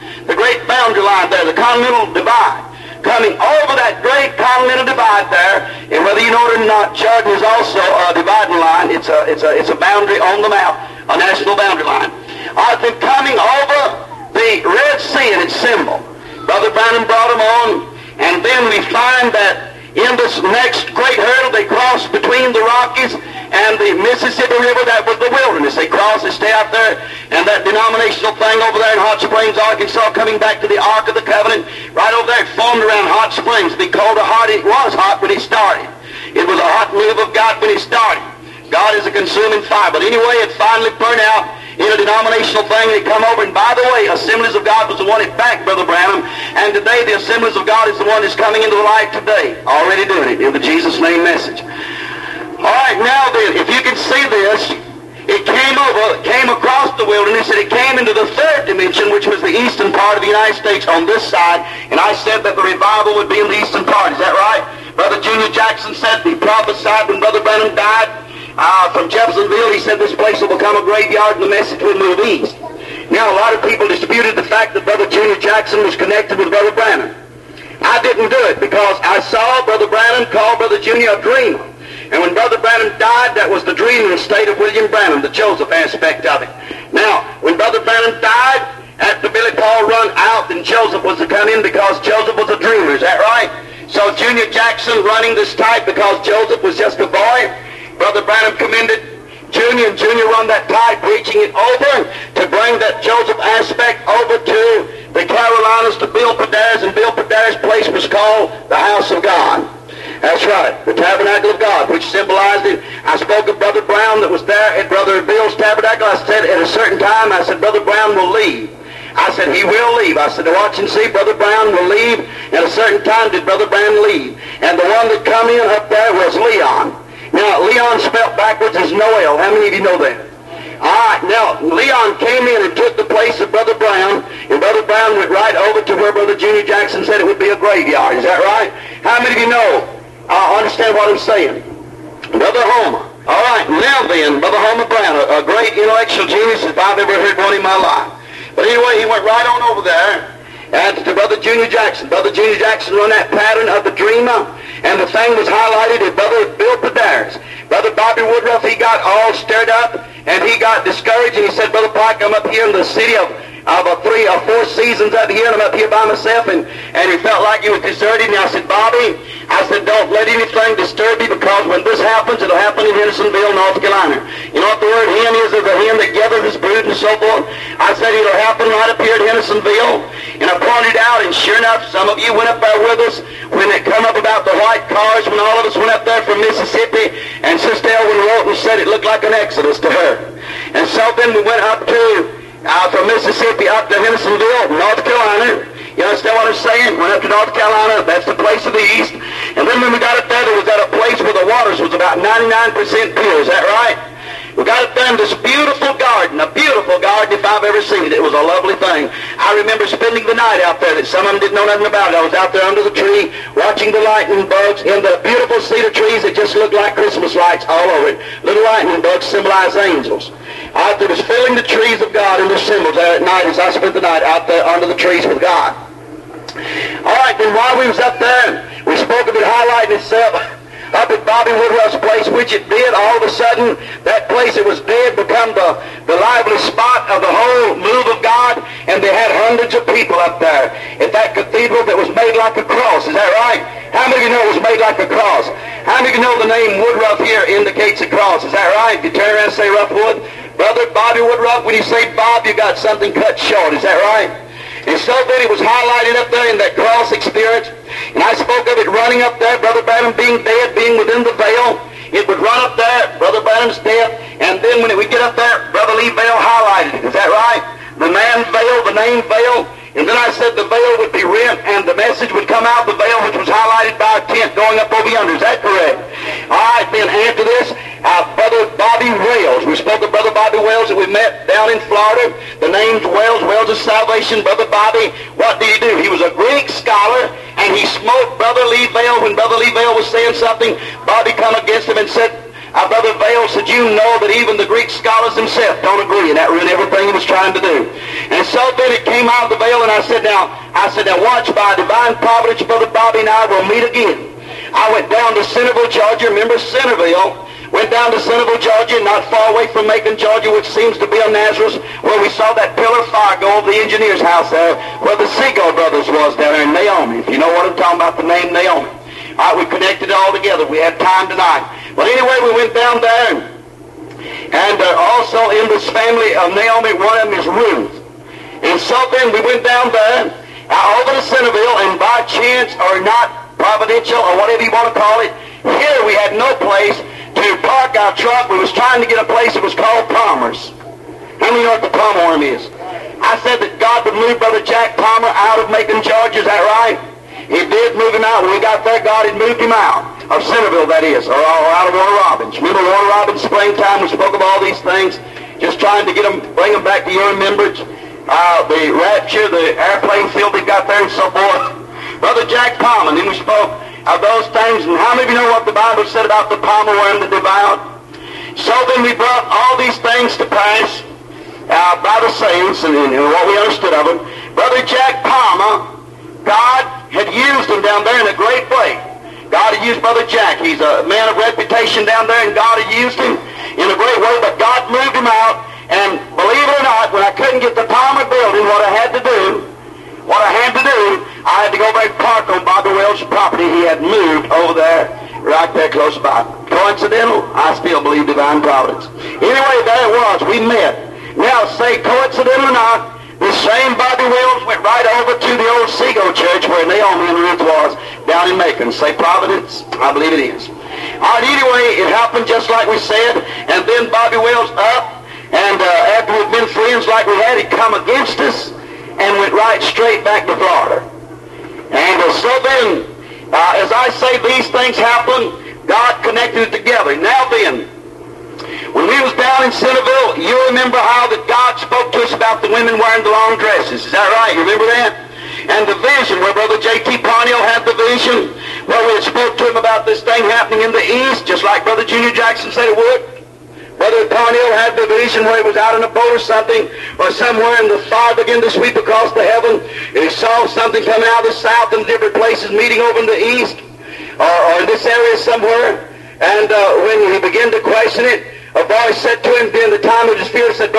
boundary line there, the Continental Divide. Coming over that great Continental Divide there, and whether you know it or not, Jordan is also a dividing line. It's a boundary on the map, a national boundary line. They're coming over the Red Sea and its symbol. Brother Branham brought them on, and then we find that in this next great hurdle, they crossed between the Rockies and the Mississippi River. That was the wilderness. They crossed, they stay out there, and that denominational thing over there in Hot Springs, Arkansas, coming back to the Ark of the Covenant, right over there, it formed around Hot Springs. Be called a hot, it was hot when it started. It was a hot move of God when it started. God is a consuming fire. But anyway, it finally burned out in a denominational thing, and it come over. And by the way, Assemblies of God was the one that backed Brother Branham, and today the Assemblies of God is the one that's coming into the light today, already doing it in the Jesus name message. All right, now then, if you can see this, it came across the wilderness, and it came into the third dimension, which was the eastern part of the United States on this side, and I said that the revival would be in the eastern part. Is that right? Brother Junior Jackson said, he prophesied when Brother Branham died from Jeffersonville, he said this place will become a graveyard and the message will move east. Now, a lot of people disputed the fact that Brother Junior Jackson was connected with Brother Branham. I didn't do it because I saw Brother Branham call Brother Junior a dreamer. And when Brother Branham died, that was the dreaming state of William Branham, the Joseph aspect of it. Now, when Brother Branham died, after Billy Paul run out, then Joseph was to come in because Joseph was a dreamer. Is that right? So Junior Jackson running this type because Joseph was just a boy. Brother Branham commended Junior, and Junior run that type, preaching it over to bring that Joseph aspect over to the Carolinas to Bill Padair's, and Bill Padair's place was called the House of God. That's right, the tabernacle of God, which symbolized it. I spoke of Brother Brown that was there at Brother Bill's tabernacle. I said at a certain time, I said, Brother Brown will leave. I said, he will leave. I said, to watch and see, Brother Brown will leave. At a certain time did Brother Brown leave. And the one that come in up there was Leon. Now, Leon spelled backwards as Noel. How many of you know that? All right, now, Leon came in and took the place of Brother Brown, and Brother Brown went right over to where Brother Junior Jackson said it would be a graveyard. Is that right? How many of you know? Understand what I'm saying? Brother Homer. All right, now then, Brother Homer Brown, a great intellectual genius if I've ever heard one in my life. But anyway, he went right on over there and to Brother Junior Jackson. Brother Junior Jackson run that pattern of the dreamer, and the thing was highlighted at Brother Bill Padaris. Brother Bobby Woodruff, he got all stirred up, and he got discouraged, and he said, Brother Pike, I'm up here in the city of 3 or 4 seasons up here, and I'm up here by myself, and he felt like he was deserted. And I said, Bobby, I said, don't let anything disturb you, because when this happens, it'll happen in Hendersonville, North Carolina. You know what the word hen is? Is a hen that gathers his brood and so forth. I said, it'll happen right up here at Hendersonville. And I pointed out, and sure enough, some of you went up there with us when it come up about the white cars, when all of us went up there from Mississippi, and Sister Elwyn wrote and said it looked like an exodus to her. And so then we went up to from Mississippi up to Hendersonville, North Carolina. You understand what I'm saying? Went up to North Carolina. That's the place of the East. And then when we got up there, there was at a place where the waters was about 99% pure. Is that right? We got up there in this beautiful garden, a beautiful garden if I've ever seen it. It was a lovely thing. I remember spending the night out there that some of them didn't know nothing about it. I was out there under the tree watching the lightning bugs in the beautiful cedar trees that just looked like Christmas lights all over it. Little lightning bugs symbolize angels. Out there was filling the trees of God in their symbols there at night as I spent the night out there under the trees with God. All right, then while we was up there, we spoke of it highlighting itself up at Bobby Woodruff's place, which it did. All of a sudden, that place that was dead become the lively spot of the whole move of God, and they had hundreds of people up there at that cathedral that was made like a cross. Is that right? How many of you know it was made like a cross? How many of you know the name Woodruff here indicates a cross? Is that right? You turn around and say Roughwood. Brother Bobby Woodruff, when you say Bob, you got something cut short. Is that right? And so then it was highlighted up there in that cross experience. And I spoke of it running up there, Brother Branham being dead, being within the veil. It would run up there, Brother Branham's death. And then when it would get up there, Brother Lee Vail highlighted it. Is that right? The man veil, the name veil. And then I said the veil would be rent and the message would come out the veil, which was highlighted by a tent going up over yonder. Is that correct? All right, then after this, Brother Bobby Wales. We spoke of Brother Bobby Wales that we met down in Florida. The name's Wales, Wales of Salvation. Brother Bobby, what did he do? He was a Greek scholar, and he smote Brother Lee Vail. When Brother Lee Vail was saying something, Bobby come against him and said, Brother Vail, said, you know that even the Greek scholars themselves don't agree, and that ruined everything he was trying to do. And so then it came out of the veil, and I said, now watch, by divine providence, Brother Bobby and I will meet again. I went down to Centerville, Georgia. Remember Centerville? Went down to Centerville, Georgia, not far away from Macon, Georgia, which seems to be a Nazareth, where we saw that pillar of fire go over the engineer's house there, where the Seagull brothers was down there in Naomi. If you know what I'm talking about, the name Naomi. All right, we connected it all together. We had time tonight. But anyway, we went down there, and also in this family of Naomi, one of them is Ruth. And so then we went down there, over to Centerville, and by chance, or not providential, or whatever you want to call it, here we had no place to park our truck. We was trying to get a place that was called Palmer's. How many know what the Palmer worm is? I said that God would move Brother Jack Palmer out of Macon, Georgia. Is that right? He did move him out. When we got there, God had moved him out of Centerville, that is, or out of Warner Robins. Remember Warner Robins, springtime, we spoke of all these things, just trying to get them, bring them back to your remembrance. The rapture, the airplane field we got there, and so forth. Brother Jack Palmer, and then we spoke of those things. And how many of you know what the Bible said about the palmer worm that devoured? So then we brought all these things to pass by the saints and what we understood of them. Brother Jack Palmer, God had used him down there in a great way. God had used Brother Jack. He's a man of reputation down there, and God had used him in a great way, but God moved him out. And believe it or not, when I couldn't get the Palmer building, what I had to do, I had to go back and park on Bobby Wells' property. He had moved over there, right there close by. Coincidental? I still believe divine providence. Anyway, there it was. We met. Now, say coincidental or not, This same Bobby Wells went right over to the old Seago Church where Naomi and Ruth was down in Macon. Say Providence? I believe it is. All right, anyway, it happened just like we said, and then Bobby Wells up, and after we'd been friends like we had, he'd come against us and went right straight back to Florida. And so then, as I say, these things happen, God connected it together. Now then, when we was down in Centerville, you remember how that God spoke to us about the women wearing the long dresses. Is that right? You remember that? And the vision where Brother J.T. Parnell had the vision, where we had spoke to him about this thing happening in the East, just like Brother Junior Jackson said it would. Brother Parnell had the vision where he was out in a boat or something, or somewhere, and the fire began to sweep across the heaven, and he saw something coming out of the south in different places, meeting over in the east, or in this area somewhere. And when he began to question it, a voice said to him in the time of his fear, said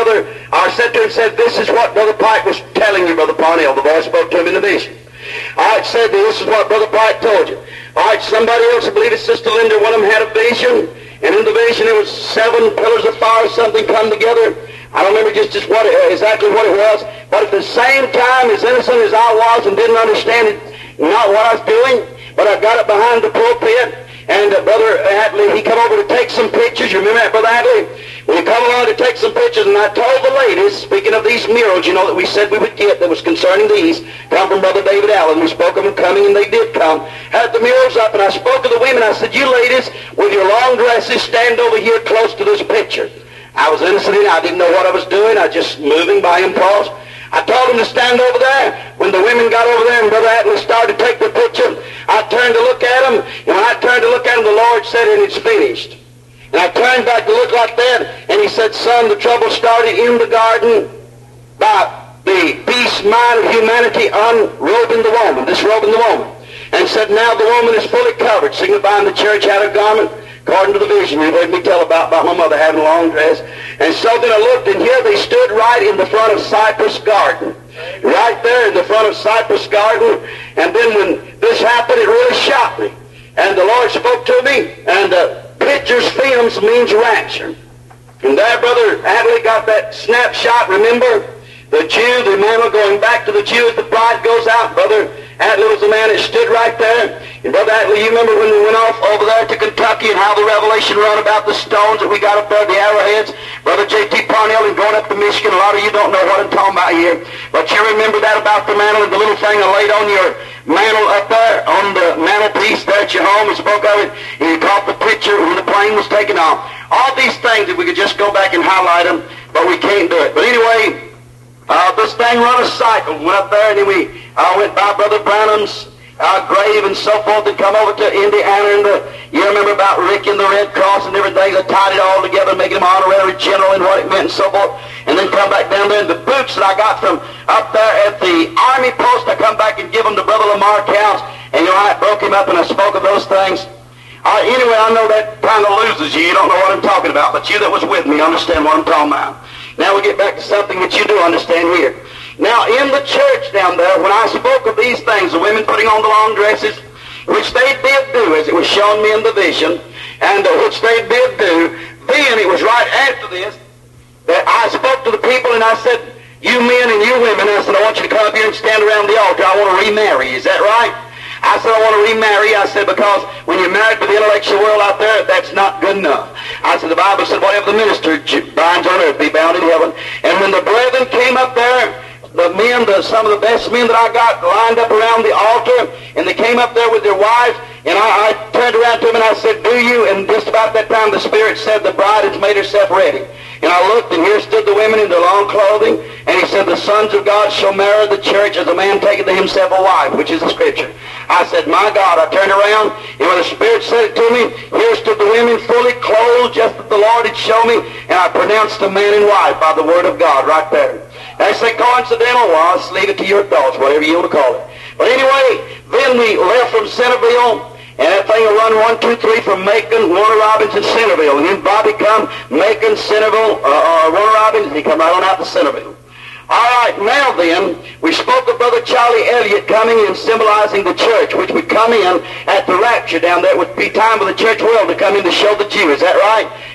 this is what Brother Pike was telling you, Brother Parnell. The voice spoke to him in the vision. All right, said this is what Brother Pike told you. All right, somebody else, I believe it's Sister Linda, one of them had a vision, and in the vision it was 7 pillars of fire, something come together. I don't remember just exactly what it was, but at the same time, as innocent as I was and didn't understand it, not what I was doing, but I got it behind the pulpit. And Brother Hadley, he come over to take some pictures. You remember that, Brother Hadley? When he come along to take some pictures, and I told the ladies, speaking of these murals, you know, that we said we would get, that was concerning these, come from Brother David Allen. We spoke of them coming, and they did come. Had the murals up, and I spoke to the women. I said, you ladies, with your long dresses, stand over here close to this picture. I was innocent. I didn't know what I was doing. I was just moving by impulse. I told them to stand over there. When the women got over there and Brother Atlas started to take the picture, I turned to look at them, and when I turned to look at them, the Lord said, and it's finished. And I turned back to look like that, and he said, son, the trouble started in the garden by the beast mind of humanity unrobing the woman, disrobing the woman. And said, now the woman is fully covered, signifying the church had a garment, according to the vision you heard me tell about my mother having a long dress. And so then I looked, and here they stood right in the front of Cypress Garden. Right there in the front of Cypress Garden. And then when this happened, it really shocked me. And the Lord spoke to me, and pictures, films means rapture. And there, Brother Adley got that snapshot, remember? The Jew, the man going back to the Jew as the bride goes out. Brother Adley was the man that stood right there. And Brother Adley, you remember when we went off over there to Kentucky and how the revelation run about the stones that we got up there, the arrowheads? Brother J.T. Parnell and going up to Michigan. A lot of you don't know what I'm talking about here. But you remember that about the mantle and the little thing I laid on your mantle up there, on the mantelpiece there at your home. We spoke of it, and you caught the picture when the plane was taking off. All these things, if we could just go back and highlight them, but we can't do it. But anyway, this thing run a cycle. Went up there, and then we went by Brother Branham's grave and so forth, and come over to Indiana, and you remember about Rick and the Red Cross and everything. They tied it all together, making him honorary general and what it meant and so forth, and then come back down there. And the boots that I got from up there at the Army post, I come back and give them to Brother Lamar Counts, and you know, I broke him up and I spoke of those things. Anyway, I know that kind of loses you. You don't know what I'm talking about, but you that was with me understand what I'm talking about. Now we get back to something that you do understand here. Now, in the church down there, when I spoke of these things, the women putting on the long dresses, which they did do, as it was shown me in the vision, and which they did do, then it was right after this that I spoke to the people, and I said, you men and you women, I said, I want you to come up here and stand around the altar. I want to remarry. Is that right? I said, I want to remarry. I said, because when you're married to the intellectual world out there, that's not good enough. I said, the Bible said, whatever the minister binds on earth be bound in heaven. And when the brethren came up there, the men, some of the best men that I got lined up around the altar, and they came up there with their wives, and I turned around to them and I said, do you? And just about that time the Spirit said the bride has made herself ready. And I looked, and here stood the women in their long clothing, and he said, the sons of God shall marry the church as a man taketh to himself a wife, which is the Scripture. I said, my God. I turned around, and when the Spirit said it to me, here stood the women fully clothed, just as the Lord had shown me, and I pronounced the man and wife by the Word of God right there. They say coincidental. Well, I'll just leave it to your thoughts, whatever you want to call it. But anyway, then we left from Centerville, and that thing will run 1, 2, 3 from Macon, Warner Robins, and Centerville. And then Bobby come, Macon, Centerville, Warner Robins, and he come right on out to Centerville. All right, now then, we spoke of Brother Charlie Elliott coming in symbolizing the church, which would come in at the rapture down there. It would be time for the church world to come in to show the Jew. Is that right?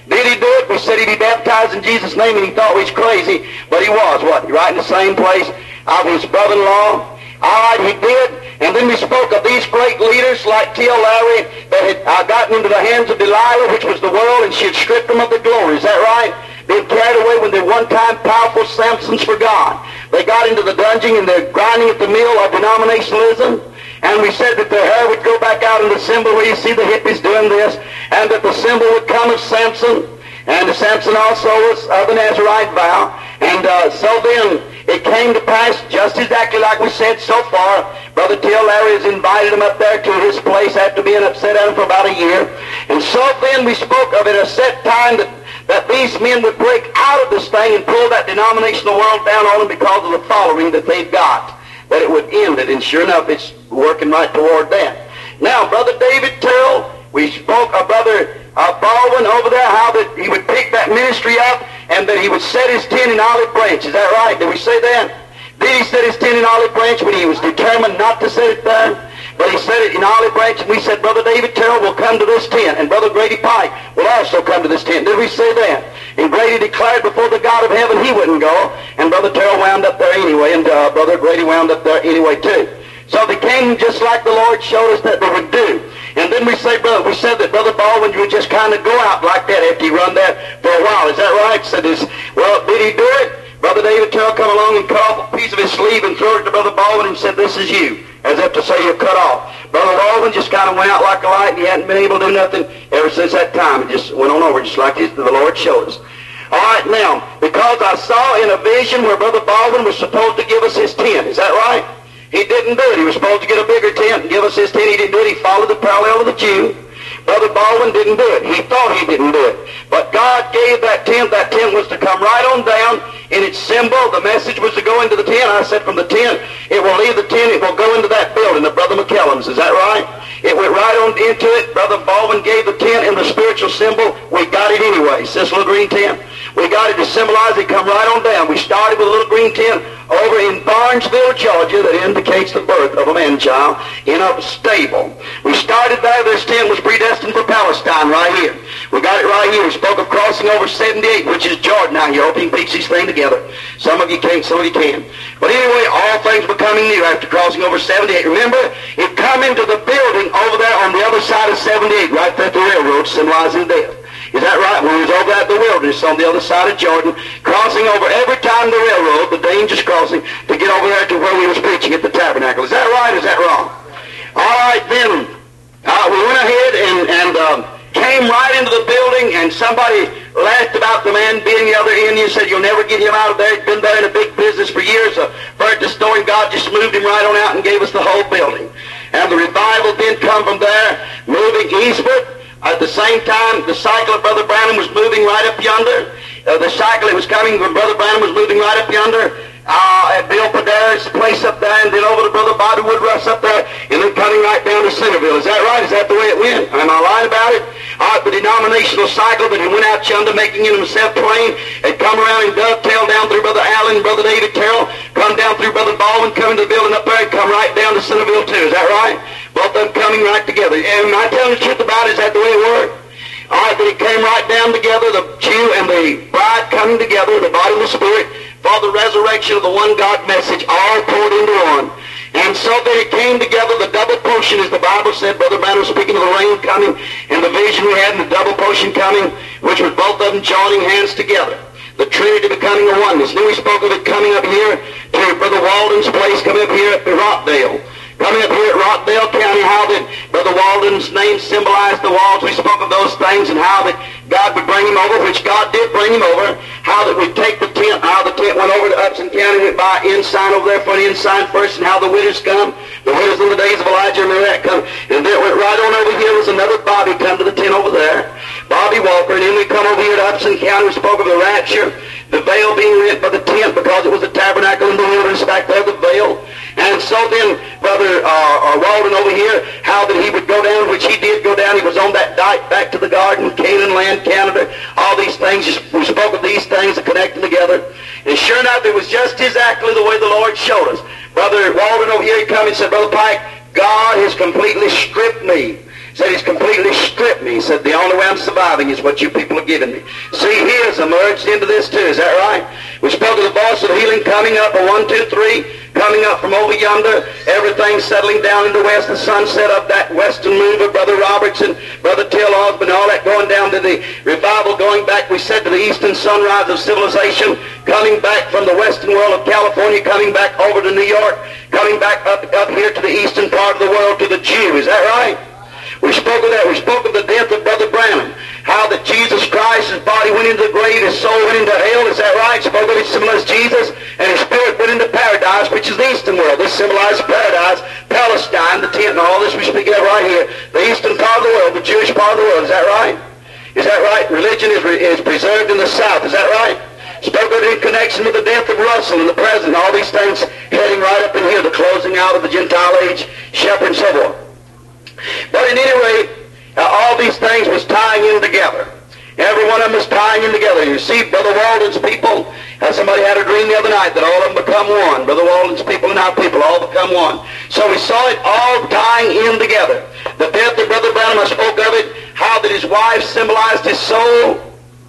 Did he do it? We said he'd be baptized in Jesus' name, and he thought we was crazy, but he was, wasn't he? Right in the same place of his brother-in-law. All right, he did. And then we spoke of these great leaders like T.L. Larry that had gotten into the hands of Delilah, which was the world, and she had stripped them of their glory. Is that right? Been carried away when they're one-time powerful Samsons for God. They got into the dungeon and they're grinding at the mill of denominationalism. And we said that their hair would go back out in the symbol where you see the hippies doing this, and that the symbol would come of Samson. And Samson also was of the Nazarite vow. And so then it came to pass just exactly like we said so far. Brother T.L. Larry has invited him up there to his place after being upset at him for about a year. And so then we spoke of it a set time that these men would break out of this thing and pull that denominational world down on them because of the following that they've got. That it would end it. And sure enough, it's working right toward that. Now, Brother David Terrell, we spoke of Brother Baldwin over there, how that he would pick that ministry up and that he would set his tent in Olive Branch. Is that right? Did we say that? Did he set his tent in Olive Branch when he was determined not to set it there? But he set it in Olive Branch, and we said, Brother David Terrell will come to this tent, and Brother Grady Pike will also come to this tent. Did we say that? And Grady declared before the God of heaven he wouldn't go, and Brother Terrell wound up there anyway, and Brother Grady wound up there anyway too. So they came just like the Lord showed us that they would do. And then we said that Brother Baldwin would just kind of go out like that after he run there for a while. Is that right? Said this. Well, did he do it? Brother David Terrell come along and cut off a piece of his sleeve and threw it to Brother Baldwin and said, "This is you," as if to say you're cut off. Brother Baldwin just kind of went out like a light, and he hadn't been able to do nothing ever since that time. It just went on over, just like the Lord showed us. All right, now, because I saw in a vision where Brother Baldwin was supposed to give us his tent. Is that right? He didn't do it. He was supposed to get a bigger tent and give us his tent. He didn't do it. He followed the parallel of the Jew. Brother Baldwin didn't do it. He thought he didn't do it. But God gave that tent. That tent was to come right on down in its symbol. The message was to go into the tent. I said from the tent, it will leave the tent. It will go into that building of Brother McCallum's. Is that right? It went right on into it. Brother Baldwin gave the tent in the spiritual symbol. We got it anyway. See this little green tent? We got it to symbolize it. Come right on down. We started with a little green tent over in Barnesville, Georgia, that indicates the birth of a man-child in a stable. We started there. This tent was predestined for Palestine right here. We got it right here. We spoke of crossing over 78, which is Jordan now. You're hoping piece these things together. Some of you can't, some of you can. But anyway, all things becoming new after crossing over 78. Remember, it come into the building over there on the other side of 78, right there at the railroad, symbolizing death. Is that right? When we was over at the wilderness on the other side of Jordan, crossing over every time the railroad, the dangerous crossing, to get over there to where we was preaching at the tabernacle. Is that right or is that wrong? All right, then, we went ahead and came right into the building, and somebody laughed about the man beating the other Indian, said, "You'll never get him out of there. He's been there in a big business for years." Heard the story, and God just moved him right on out and gave us the whole building. And the revival then come from there, moving eastward. At the same time, the cycle of Brother Branham was moving right up yonder. The cycle, it was coming when Brother Branham was moving right up yonder at Bill Padere's place up there, and then over to Brother Bobby Woodruff's up there, and then coming right down to Centerville. Is that right? Is that the way it went? Am I lying about it? The denominational cycle that he went out yonder, making it himself plain, had come around and dovetailed down through Brother Allen and Brother David Terrell, come down through Brother Baldwin, coming to the building up there, and come right down to Centerville too. Is that right? Both of them coming right together. Am I telling the truth about it? Is that the way it worked? All right, that it came right down together, the Jew and the bride coming together, the body and the spirit, for the resurrection of the one God message, all poured into one. And so that it came together, the double portion, as the Bible said, Brother Branham speaking of the rain coming, and the vision we had, and the double portion coming, which was both of them joining hands together. The Trinity becoming a oneness. Then we spoke of it coming up here to Brother Walden's place, coming up here at Rockdale. Coming up here at Rockdale County, how that Brother Walden's name symbolized the walls. We spoke of those things and how that God would bring him over, which God did bring him over. How that we'd take the tent, how the tent went over to Upson County, went by Ensign over there for an Ensign first, and how the widows come. The widows in the days of Elijah, remember that come? And then it went right on over here. Was another Bobby come to the tent over there. Bobby Walker. And then we come over here to Upson County. We spoke of the rapture. The veil being rent by the tent because it was a tabernacle in the wilderness back there, the veil. And so then, Brother Walden over here, how that he would go down, which he did go down. He was on that dike back to the garden, Canaan land, Canada. All these things, we spoke of these things and connected together. And sure enough, it was just exactly the way the Lord showed us. Brother Walden over here, he come and said, "Brother Pike, God has completely stripped me." Said he's completely stripped me. He said the only way I'm surviving is what you people are giving me. See, he has emerged into this too. Is that right? We spoke of the voice of healing coming up, a 1, 2, 3, coming up from over yonder. Everything settling down in the west. The sunset of that western move of Brother Roberts and Brother Till Osborne, all that going down to the revival, going back, we said, to the eastern sunrise of civilization, coming back from the western world of California, coming back over to New York, coming back up here to the eastern part of the world, to the Jew. Is that right? We spoke of that. We spoke of the death of Brother Branham. How that Jesus Christ, his body went into the grave, his soul went into hell. Is that right? Spoke of it similar as Jesus. And his spirit went into paradise, which is the eastern world. This symbolizes paradise, Palestine, the tent, and all this we speak of right here. The eastern part of the world, the Jewish part of the world. Is that right? Is that right? Religion is preserved in the south. Is that right? Spoke of it in connection with the death of Russell and the present. All these things heading right up in here, the closing out of the Gentile age, shepherd and so forth. But at any rate, all these things was tying in together. Every one of them was tying in together. You see, Brother Walden's people, somebody had a dream the other night that all of them become one. Brother Walden's people and our people all become one. So we saw it all tying in together. The death of Brother Branham, I spoke of it, how that his wife symbolized his soul.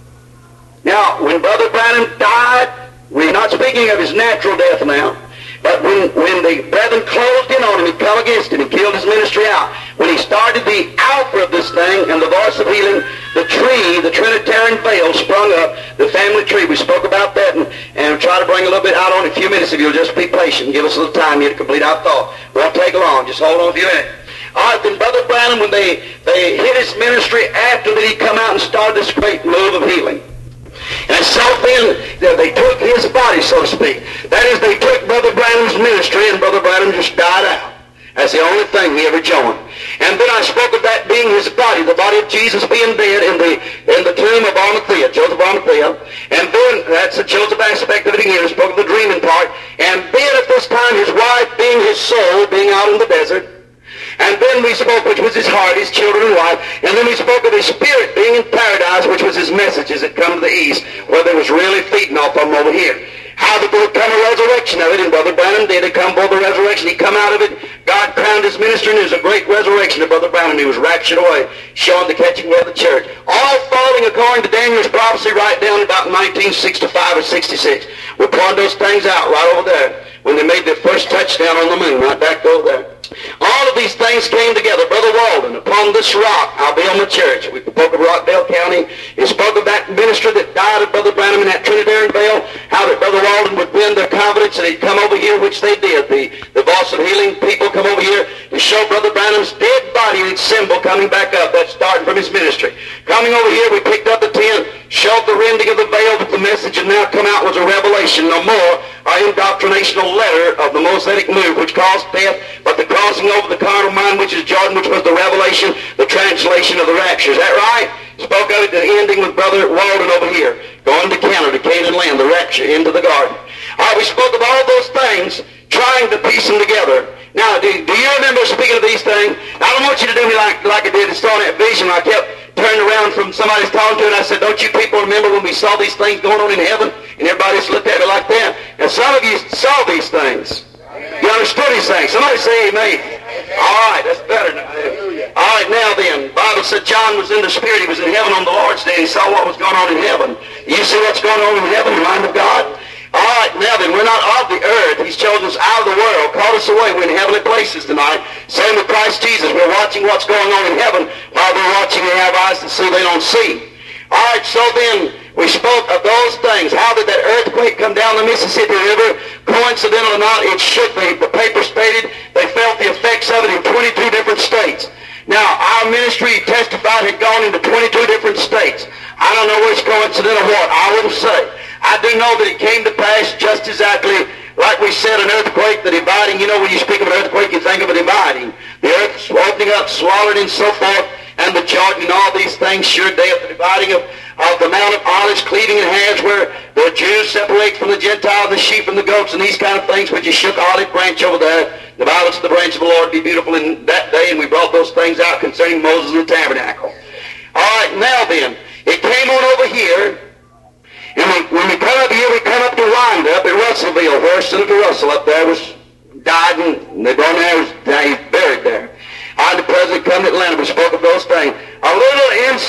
Now, when Brother Branham died, we're not speaking of his natural death now, but when the brethren closed in on him, he come against him, he killed his ministry out. When he started the alpha of this thing and the voice of healing, the tree, the Trinitarian veil sprung up, the family tree. We spoke about that and we'll try to bring a little bit out on it in a few minutes if you'll just be patient and give us a little time here to complete our thought. Won't take long. Just hold on a few minutes. All right, then Brother Branham, when they hit his ministry after that, he come out and started this great move of healing. And so then they took his body, so to speak. That is, they took Brother Branham's ministry, and Brother Branham just died out. That's the only thing he ever joined. And then I spoke of that being his body, the body of Jesus being dead in the tomb of Arimathea, Joseph of Arimathea. And then, that's the Joseph aspect of it again. I spoke of the dreaming part. And then at this time, his wife being his soul, being out in the desert. And then we spoke, which was his heart, his children and wife. And then we spoke of his spirit being in paradise, which was his messages that come to the east, where they was really feeding off of them over here. How that there would come a resurrection of it, and Brother Branham did. It come forth the resurrection. He come out of it. God crowned his ministry, and there was a great resurrection of Brother Branham. He was raptured away, showing the catching away of the church. All falling according to Daniel's prophecy right down about 1965 or 66. We pointed those things out right over there when they made their first touchdown on the moon, right back over there. All of these things came together. Brother Walden, upon this rock I'll build my church. We spoke of Rockdale County. He spoke of that minister that died of Brother Branham in that Trinitarian veil, how that Brother Walden would win their confidence and he'd come over here, which they did. The voice of healing people come over here to show Brother Branham's dead body and its symbol coming back up. That's starting from his ministry. Coming over here, we picked up the tent, showed the rending of the veil with the message, and now come out was a revelation. No more our indoctrinational letter of the Mosaic move, which caused death, but the crossing over the carnal mind, which is Jordan, which was the revelation, the translation of the rapture. Is that right? Spoke of it, the ending with Brother Walden over here, going to Canada, to Canaan land, the rapture into the garden. All right, we spoke of all those things, trying to piece them together. Now, do you remember speaking of these things? I don't want you to do me like I did in Starting That Vision. I kept turning around from somebody's talking to it, and I said, don't you people remember when we saw these things going on in heaven? And everybody just looked at it like that. And some of you saw these things. You understood these things. Somebody say amen. All right, that's better than that. All right, now then, the Bible said John was in the Spirit. He was in heaven on the Lord's day. He saw what was going on in heaven. You see what's going on in heaven, the mind of God? All right, now then, we're not of the earth. He's chosen us out of the world, called us away. We're in heavenly places tonight. Same with Christ Jesus. We're watching what's going on in heaven while they're watching. They have eyes to see, they don't see. All right, so then we spoke of those things. How did that earthquake come down the Mississippi River? Coincidental or not, it shook. The paper stated they felt the effects of it in 22 different states. Now, our ministry testified had gone into 22 different states. I don't know which coincidental what. I wouldn't say. I do know that it came to pass just exactly like we said, an earthquake, the dividing. You know, when you speak of an earthquake, you think of a dividing. The earth opening up, swallowing and so forth, and the Jordan and all these things sure death, the dividing of the Mount of Olives, cleaving in halves, where the Jews separate from the Gentiles, the sheep and the goats, and these kind of things, which you shook olive branch over there. The Bible said the branch of the Lord be beautiful in that day, and we brought those things out concerning Moses and the tabernacle. All right, now then, it came on over here. And when we come up here, we come up to Wanda, up at Russellville, where Senator Russell up there was died, and they brought him there, he's buried there. The President come to Atlanta. We spoke of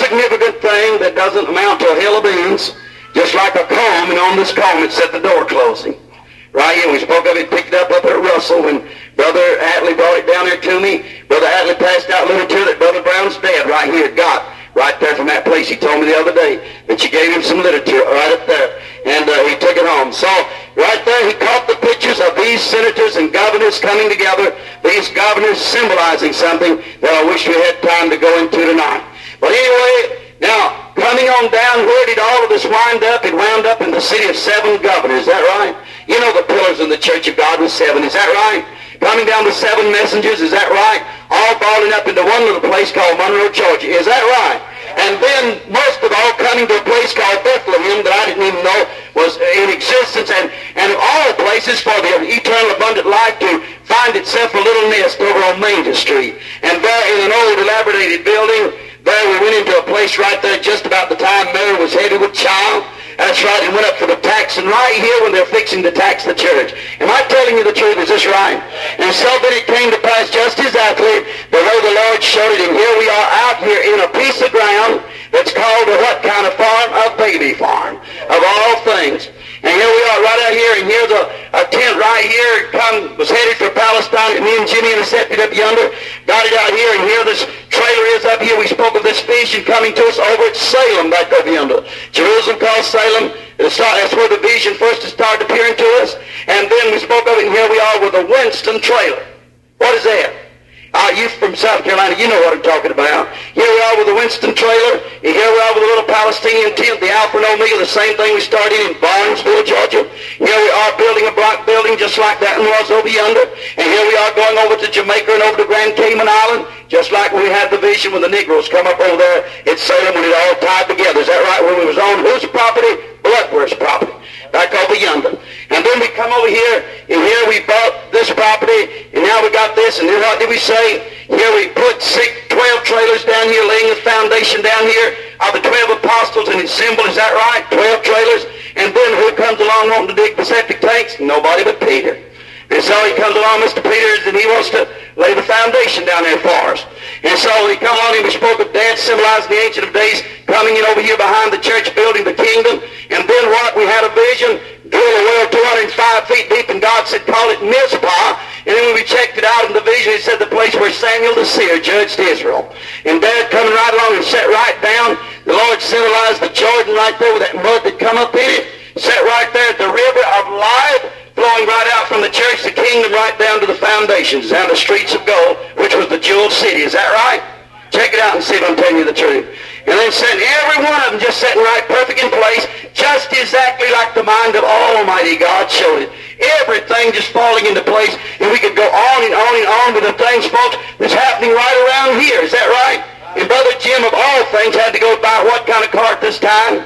insignificant thing that doesn't amount to a hill of beans, just like a comb, and on this comb it said the door closing. Right here, we spoke of it, picked it up at Russell when Brother Atlee brought it down there to me. Brother Atlee passed out literature that Brother Brown's dad right here got. Right there from that place, he told me the other day that you gave him some literature right up there, and he took it home. So right there, he caught the pictures of these senators and governors coming together, these governors symbolizing something that I wish we had time to go into tonight. But anyway, now, coming on down, where did all of this wind up? It wound up in the city of 7 governors, is that right? You know the pillars in the Church of God was 7, is that right? Coming down to 7 messengers, is that right? All balling up into one little place called Monroe, Georgia, is that right? And then, most of all, coming to a place called Bethlehem that I didn't even know was in existence, and of all places for the eternal abundant life to find itself a little nest over on Main Street. And there in an old elaborated building, there we went into a place right there just about the time Mary was heavy with child. That's right, and went up for the tax, and right here when they're fixing to tax the church. Am I telling you the truth? Is this right? And so then it came to pass just exactly the way the Lord showed it, and here we are out here in a piece of ground that's called a what kind of farm? A baby farm, of all things. And here we are right out here, and here's a tent right here, was headed for Palestine, and me and Jimmy intercepted up yonder, got it out here, and here this trailer is up here. We spoke of this vision coming to us over at Salem, back over yonder. Jerusalem called Salem. That's where the vision first started appearing to us. And then we spoke of it, and here we are with a Winston trailer. What is that? You from South Carolina, you know what I'm talking about. Here we are with a Winston trailer, and here we are with a little Palestinian tent, the Alpha and Omega, the same thing we started in Barnesville, Georgia. Here we are building a block building just like that one was over yonder. And here we are going over to Jamaica and over to Grand Cayman Island, just like we had the vision when the Negroes come up over there at Salem when it all tied together. Is that right? When we was on whose property? Bloodworth's property. Back over yonder. And then we come over here, and here we bought this property, and now we got this, and then what did we say? Here we put 12 trailers down here, laying the foundation down here of the 12 apostles and its symbol, is that right? 12 trailers. And then who comes along wanting to dig the septic tanks? Nobody but Peter. And so he comes along, Mr. Peters, and he wants to lay the foundation down there for us. And so he come on and we spoke of Dad symbolizing the Ancient of Days coming in over here behind the church building the kingdom. And then what? We had a vision, drill a well 205 feet deep, and God said, call it Mizpah. And then when we checked it out in the vision, it said the place where Samuel the seer judged Israel. And Dad coming right along and sat right down. The Lord symbolized the Jordan right there with that mud that come up in it. Sat right there at the river of life, flowing right out from the church, the kingdom, right down to the foundations, down the streets of gold, which was the jeweled city. Is that right? Check it out and see if I'm telling you the truth. And then sitting, every one of them just sitting right perfect in place, just exactly like the mind of Almighty God showed it. Everything just falling into place, and we could go on and on and on with the things, folks, that's happening right around here. Is that right? And Brother Jim, of all things, had to go buy what kind of car at this time?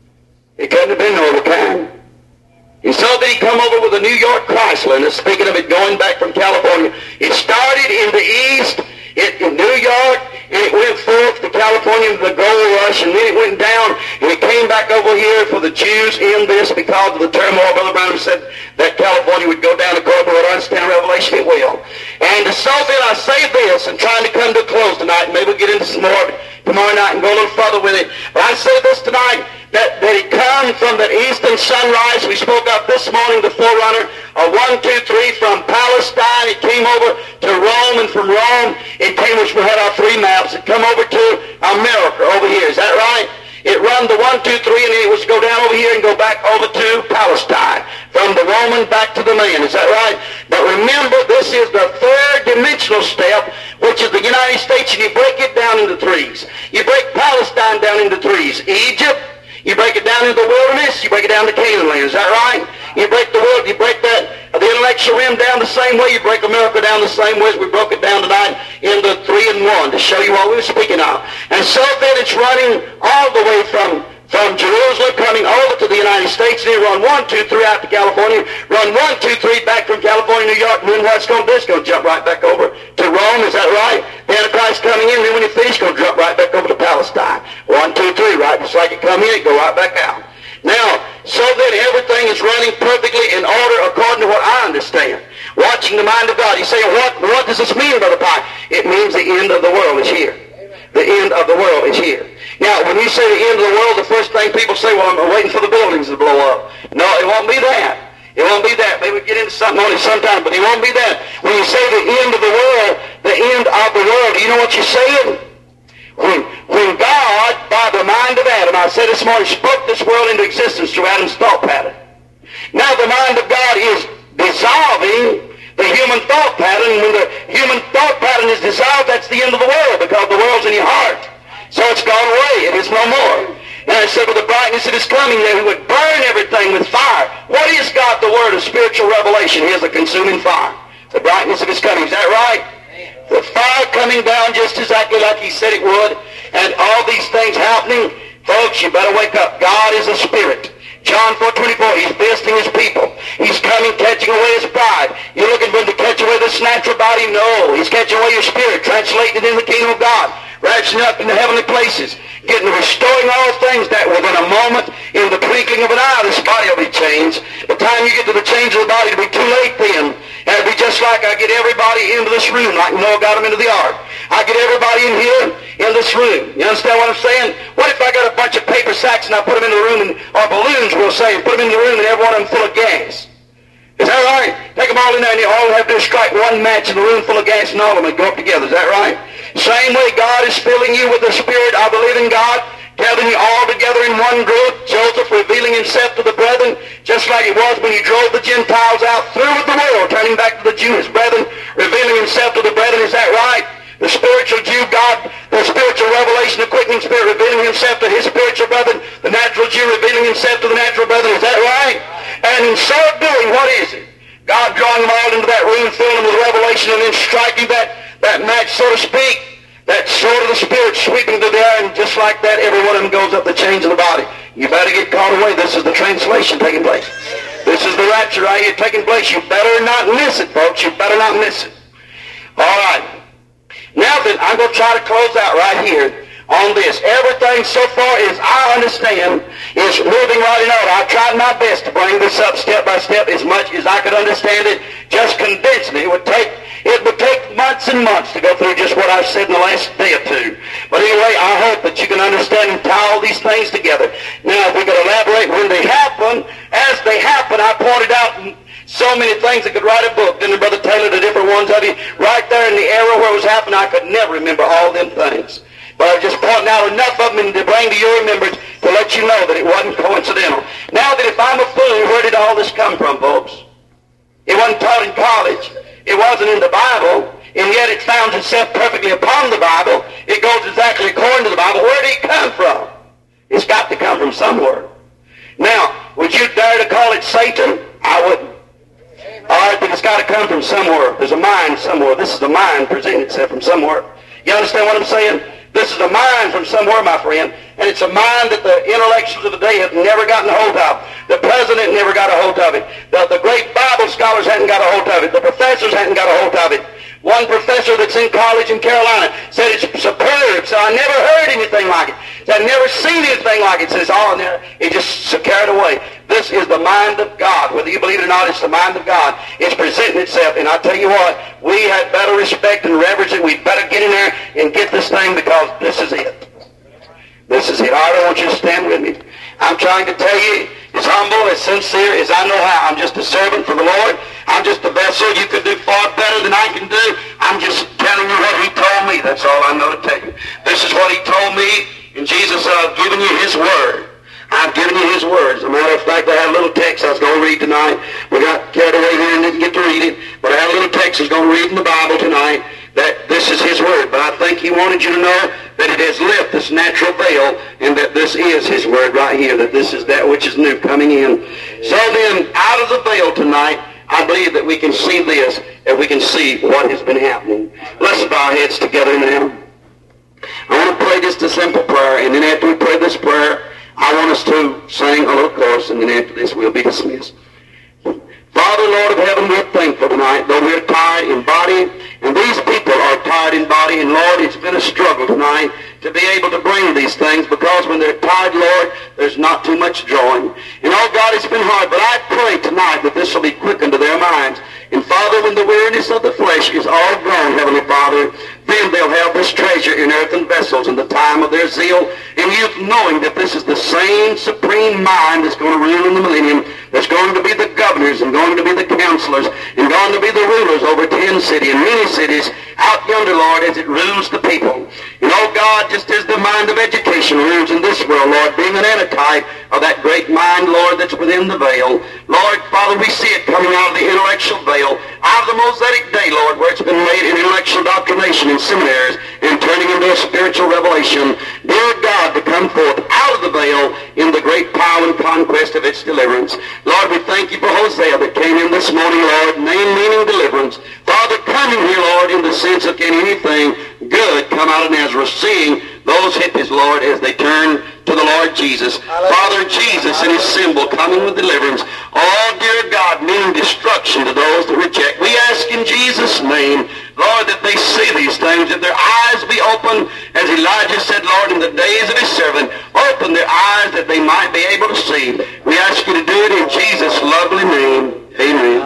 It couldn't have been no other kind. And so then he come over with a New York Chrysler, and speaking of it going back from California, it started in the east, in New York, and it went forth to California to the gold rush, and then it went down, and it came back over here for the Jews in this because of the turmoil. Brother Branham said that California would go down to gold, but I understand Revelation it will. And so then I say this, and trying to come to a close tonight, and maybe we'll get into some more tomorrow night and go a little further with it. But I say this tonight, that it comes from the eastern sunrise. We spoke of this morning, the forerunner, a 1, 2, 3 from Palestine. It came over to Rome, and from Rome, it came, which we had our 3 maps. It come over to America over here. Is that right? It run the 1, 2, 3, and then it was go down over here and go back over to Palestine. From the Roman back to the man. Is that right? But remember, this is the 3rd dimensional step, which is the United States, and you break it down into 3s. You break Palestine down into 3s. Egypt, you break it down into the wilderness, you break it down to Canaan land. Is that right? You break the world, you break the intellectual realm down the same way, you break America down the same way as we broke it down tonight in the 3 and 1 to show you what we were speaking of. And so then it's running all the way from Jerusalem coming over to the United States, and then run 1, 2, 3 out to California, run 1, 2, 3 back from California, New York, and then what's going to do? It's going to jump right back over to Rome. Is that right? The Antichrist coming in, and then when you finish, it's going to jump right back over to Palestine. 1, 2, 3, right? Just like it come in, it go right back out. Now, so then everything is running perfectly in order according to what I understand. Watching the mind of God. You say, what does this mean, Brother Pye? It means the end of the world is here. The end of the world is here. Now, when you say the end of the world, the first thing people say, well, I'm waiting for the buildings to blow up. No, it won't be that. It won't be that. Maybe we get into something on it sometime, but it won't be that. When you say the end of the world, the end of the world, do you know what you're saying? When God, by the mind of Adam, I said this morning, spoke this world into existence through Adam's thought pattern. Now the mind of God is dissolving the human thought pattern. When the human thought pattern is dissolved, that's the end of the world, because the world's in your heart. So it's gone away. It is no more. And I said, with the brightness of his coming, that he would burn everything with fire. What is God? The word of spiritual revelation. He is a consuming fire. The brightness of his coming. Is that right? The fire coming down just exactly like he said it would. And all these things happening. Folks, you better wake up. God is a spirit. John 4:24, he's visiting his people. He's coming, catching away his bride. You're looking for him to catch away this natural body? No. He's catching away your spirit, translating it in the kingdom of God, rapturing up in the heavenly places, getting restoring all things that within a moment, in the twinkling of an eye, this body will be changed. By the time you get to the change of the body, it'll be too late then. And it'll be just like I get everybody into this room, like Noah got them into the ark. I get everybody in here, in this room. You understand what I'm saying? What if I got a bunch of paper sacks and I put them in the room, or balloons, we'll say, and put them in the room and every one of them full of gas? Is that right? Take them all in there and you all have to strike one match in the room full of gas and all of them would go up together. Is that right? Same way God is filling you with the Spirit. I believe in God, gathering you all together in one group. Joseph revealing himself to the brethren, just like it was when he drove the Gentiles out through with the world, turning back to the Jews' brethren, revealing himself to the brethren. Is that right? The spiritual Jew, God, the spiritual revelation, the quickening Spirit revealing himself to his spiritual brethren, the natural Jew revealing himself to the natural brethren. Is that right? And in so doing, what is it? God drawing them all into that room, filling them with revelation, and then striking that match, so to speak, that sword of the Spirit sweeping through the air, and just like that, every one of them goes up the change of the body. You better get caught away. This is the translation taking place. This is the rapture right here taking place. You better not miss it, folks. You better not miss it. All right. Now then, I'm going to try to close out right here on this. Everything so far as I understand is moving right in order. I tried my best to bring this up step by step as much as I could understand it. Just convince me. It would take months and months to go through just what I've said in the last day or two. But anyway, I hope that you can understand and tie all these things together. Now, if we could elaborate when they happen, as they happen, I pointed out so many things that could write a book. Didn't Brother Taylor, the different ones of you? Right there in the era where it was happening, I could never remember all them things. But I was just pointing out enough of them to bring to your remembrance to let you know that it wasn't coincidental. Now that if I'm a fool, where did all this come from, folks? It wasn't taught in college. It wasn't in the Bible. And yet it founds itself perfectly upon the Bible. It goes exactly according to the Bible. Where did it come from? It's got to come from somewhere. Now, would you dare to call it Satan? I wouldn't. All right, but it's got to come from somewhere. There's a mind somewhere. This is the mind presenting itself from somewhere. You understand what I'm saying? This is a mind from somewhere, my friend, and it's a mind that the intellectuals of the day have never gotten a hold of. The president never got a hold of it. The great Bible scholars hadn't got a hold of it. The professors hadn't got a hold of it. One professor that's in college in Carolina said it's superb. So I never heard anything like it. Said I've never seen anything like it. Says, oh, it just carried away. This is the mind of God. Whether you believe it or not, it's the mind of God. It's presenting itself. And I tell you what, we had better respect and reverence it. We'd better get in there and get this thing, because this is it. This is it. I don't want you to stand with me. I'm trying to tell you, as humble, as sincere as I know how. I'm just a servant for the Lord. I'm just a vessel. You could do far better than I can do. I'm just telling you what he told me. That's all I know to tell you. This is what he told me. And Jesus said, I've given you his word. I've given you his words. As a matter of fact, I had a little text I was going to read tonight. We got carried away here and didn't get to read it. But I had a little text I was going to read in the Bible tonight, that this is his word. But I think he wanted you to know that it has left this natural veil, and that this is his word right here, that this is that which is new coming in. So then, out of the veil tonight, I believe that we can see this, and we can see what has been happening. Let's bow our heads together now. I want to pray just a simple prayer, and then after we pray this prayer, I want us to sing a little chorus, and then after this we'll be dismissed. Father, Lord of heaven, we're thankful tonight, though we're tired in body, and these people are tired in body, and Lord, it's been a struggle tonight to be able to bring these things, because when they're tired, Lord, there's not too much drawing. And oh God, it's been hard, but I pray tonight that this will be quickened to their minds, And Father, when the weariness of the flesh is all gone, Heavenly Father, then they'll have this treasure in earthen vessels in the time of their zeal and youth, knowing that this is the same supreme mind that's going to rule in the millennium, that's going to be the governors and going to be the counselors and going to be the rulers over 10 cities and many cities out yonder, Lord, as it rules the people. And oh God, just as the mind of education rules in this world, Lord, being an antitype of that great mind, Lord, that's within the veil. Lord, Father, we see it coming out of the intellectual veil, out of the Mosaic day, Lord, where it's been made in intellectual doctrination in seminaries and turning into a spiritual revelation. Dear God, to come forth out of the veil in the great power and conquest of its deliverance. Lord, we thank you for Hosea that came in this morning, Lord, name meaning deliverance. Father, coming here, Lord, in the sense of can anything good come out of Nazareth, seeing those hippies, Lord, as they turn to the Lord Jesus. Father, Jesus and his symbol coming with deliverance. Oh, dear God, meaning destruction to those that reject. We ask in Jesus' name, Lord, that they see these things, that their eyes be open, as Elijah said, Lord, in the days of his servant, open their eyes that they might be able to see. We ask you to do it in Jesus' lovely name. Amen.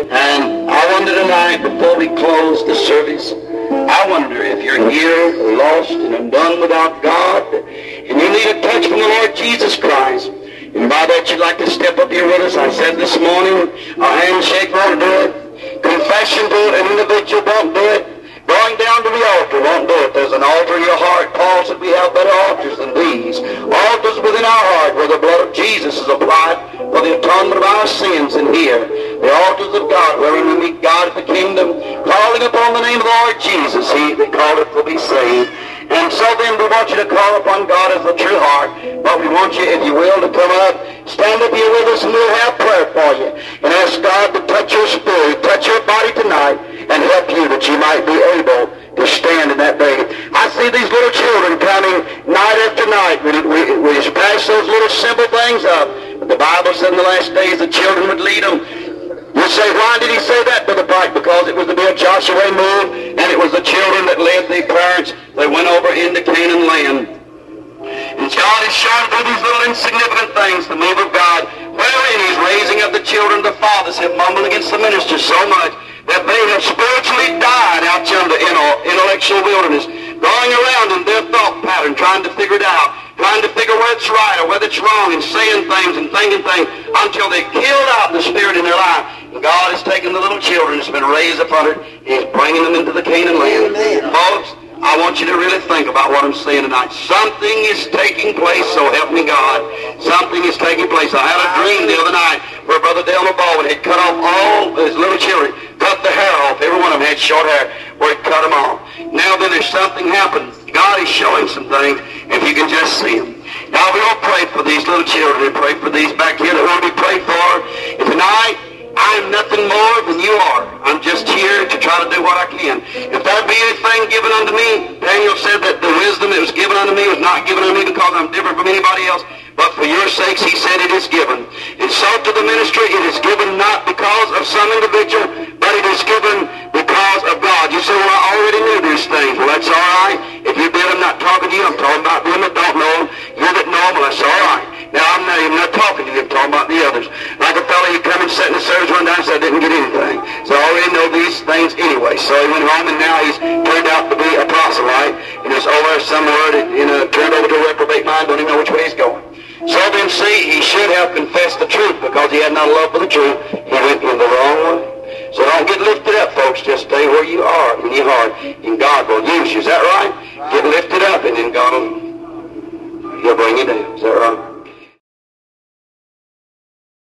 And I wonder tonight, before we close the service, I wonder if you're here lost and undone without God, and you need a touch from the Lord Jesus Christ. And by that you'd like to step up here with us. I said this morning, a handshake won't do it. Confession to an individual won't do it. Going down to the altar won't do it. There's an altar in your heart. Paul said we have better altars than these. Altars within our heart where the blood of Jesus is applied for the atonement of our sins in here. The altars of God wherein we meet God at the kingdom, calling upon the name of the Lord Jesus. He that calleth will be saved. And so then we want you to call upon God as the true heart. But we want you, if you will, to come up, stand up here with us, and we'll have prayer for you. And ask God to touch your spirit, touch your body tonight, and help you that you might be able to stand in that day. I see these little children coming night after night. We just pass those little simple things up. But the Bible said in the last days the children would lead them. You say, why did he say that, Brother Pike? Because it was the big Joshua move, and it was the children that led the parents. They went over into Canaan land. And God is showing through these little insignificant things the move of God, wherein he's raising up the children. The fathers have mumbled against the ministers so much that they have spiritually died out yonder in intellectual wilderness, going around in their thought pattern, trying to figure it out, trying to figure whether it's right or whether it's wrong, and saying things and thinking things until they killed out the spirit in their life. And God has taken the little children that's been raised up under it, and he's bringing them into the Canaan land. Amen. Folks, I want you to really think about what I'm saying tonight. Something is taking place, so help me God. Something is taking place. I had a dream the other night where Brother Delmer Baldwin had cut off all his little children, cut the hair off. Every one of them had short hair, where he cut them off. Now then there's something happened. God is showing some things, if you can just see them. Now we all pray for these little children and pray for these back here that want to be prayed for. And tonight, I'm nothing more than you are. I'm just here to try to do what I can. If there be anything given unto me, Daniel said that the wisdom that was given unto me was not given unto me because I'm different from anybody else, but for your sakes, he said it is given. And so to the ministry, it is given not because of some individual, but it is given because of God. You say, well, I already knew these things. Well, that's all right. If you did, I'm not talking to you. I'm talking about them that don't know them. You that know them, well, that's all right. Now, I'm not talking to you. I'm talking about the others. Like a fellow, he come and sat in the service one time and said, I didn't get anything. So I already know these things anyway. So he went home, and now he's turned out to be a proselyte. And he's over somewhere, turned over to a reprobate mind, don't even know which way he's going. So then, see, he should have confessed the truth because he had not a love for the truth. He went in the wrong way. So don't get lifted up, folks. Just stay where you are in your heart, and God will use you. Is that right? Get lifted up, and then God will, he'll bring you down. Is that right?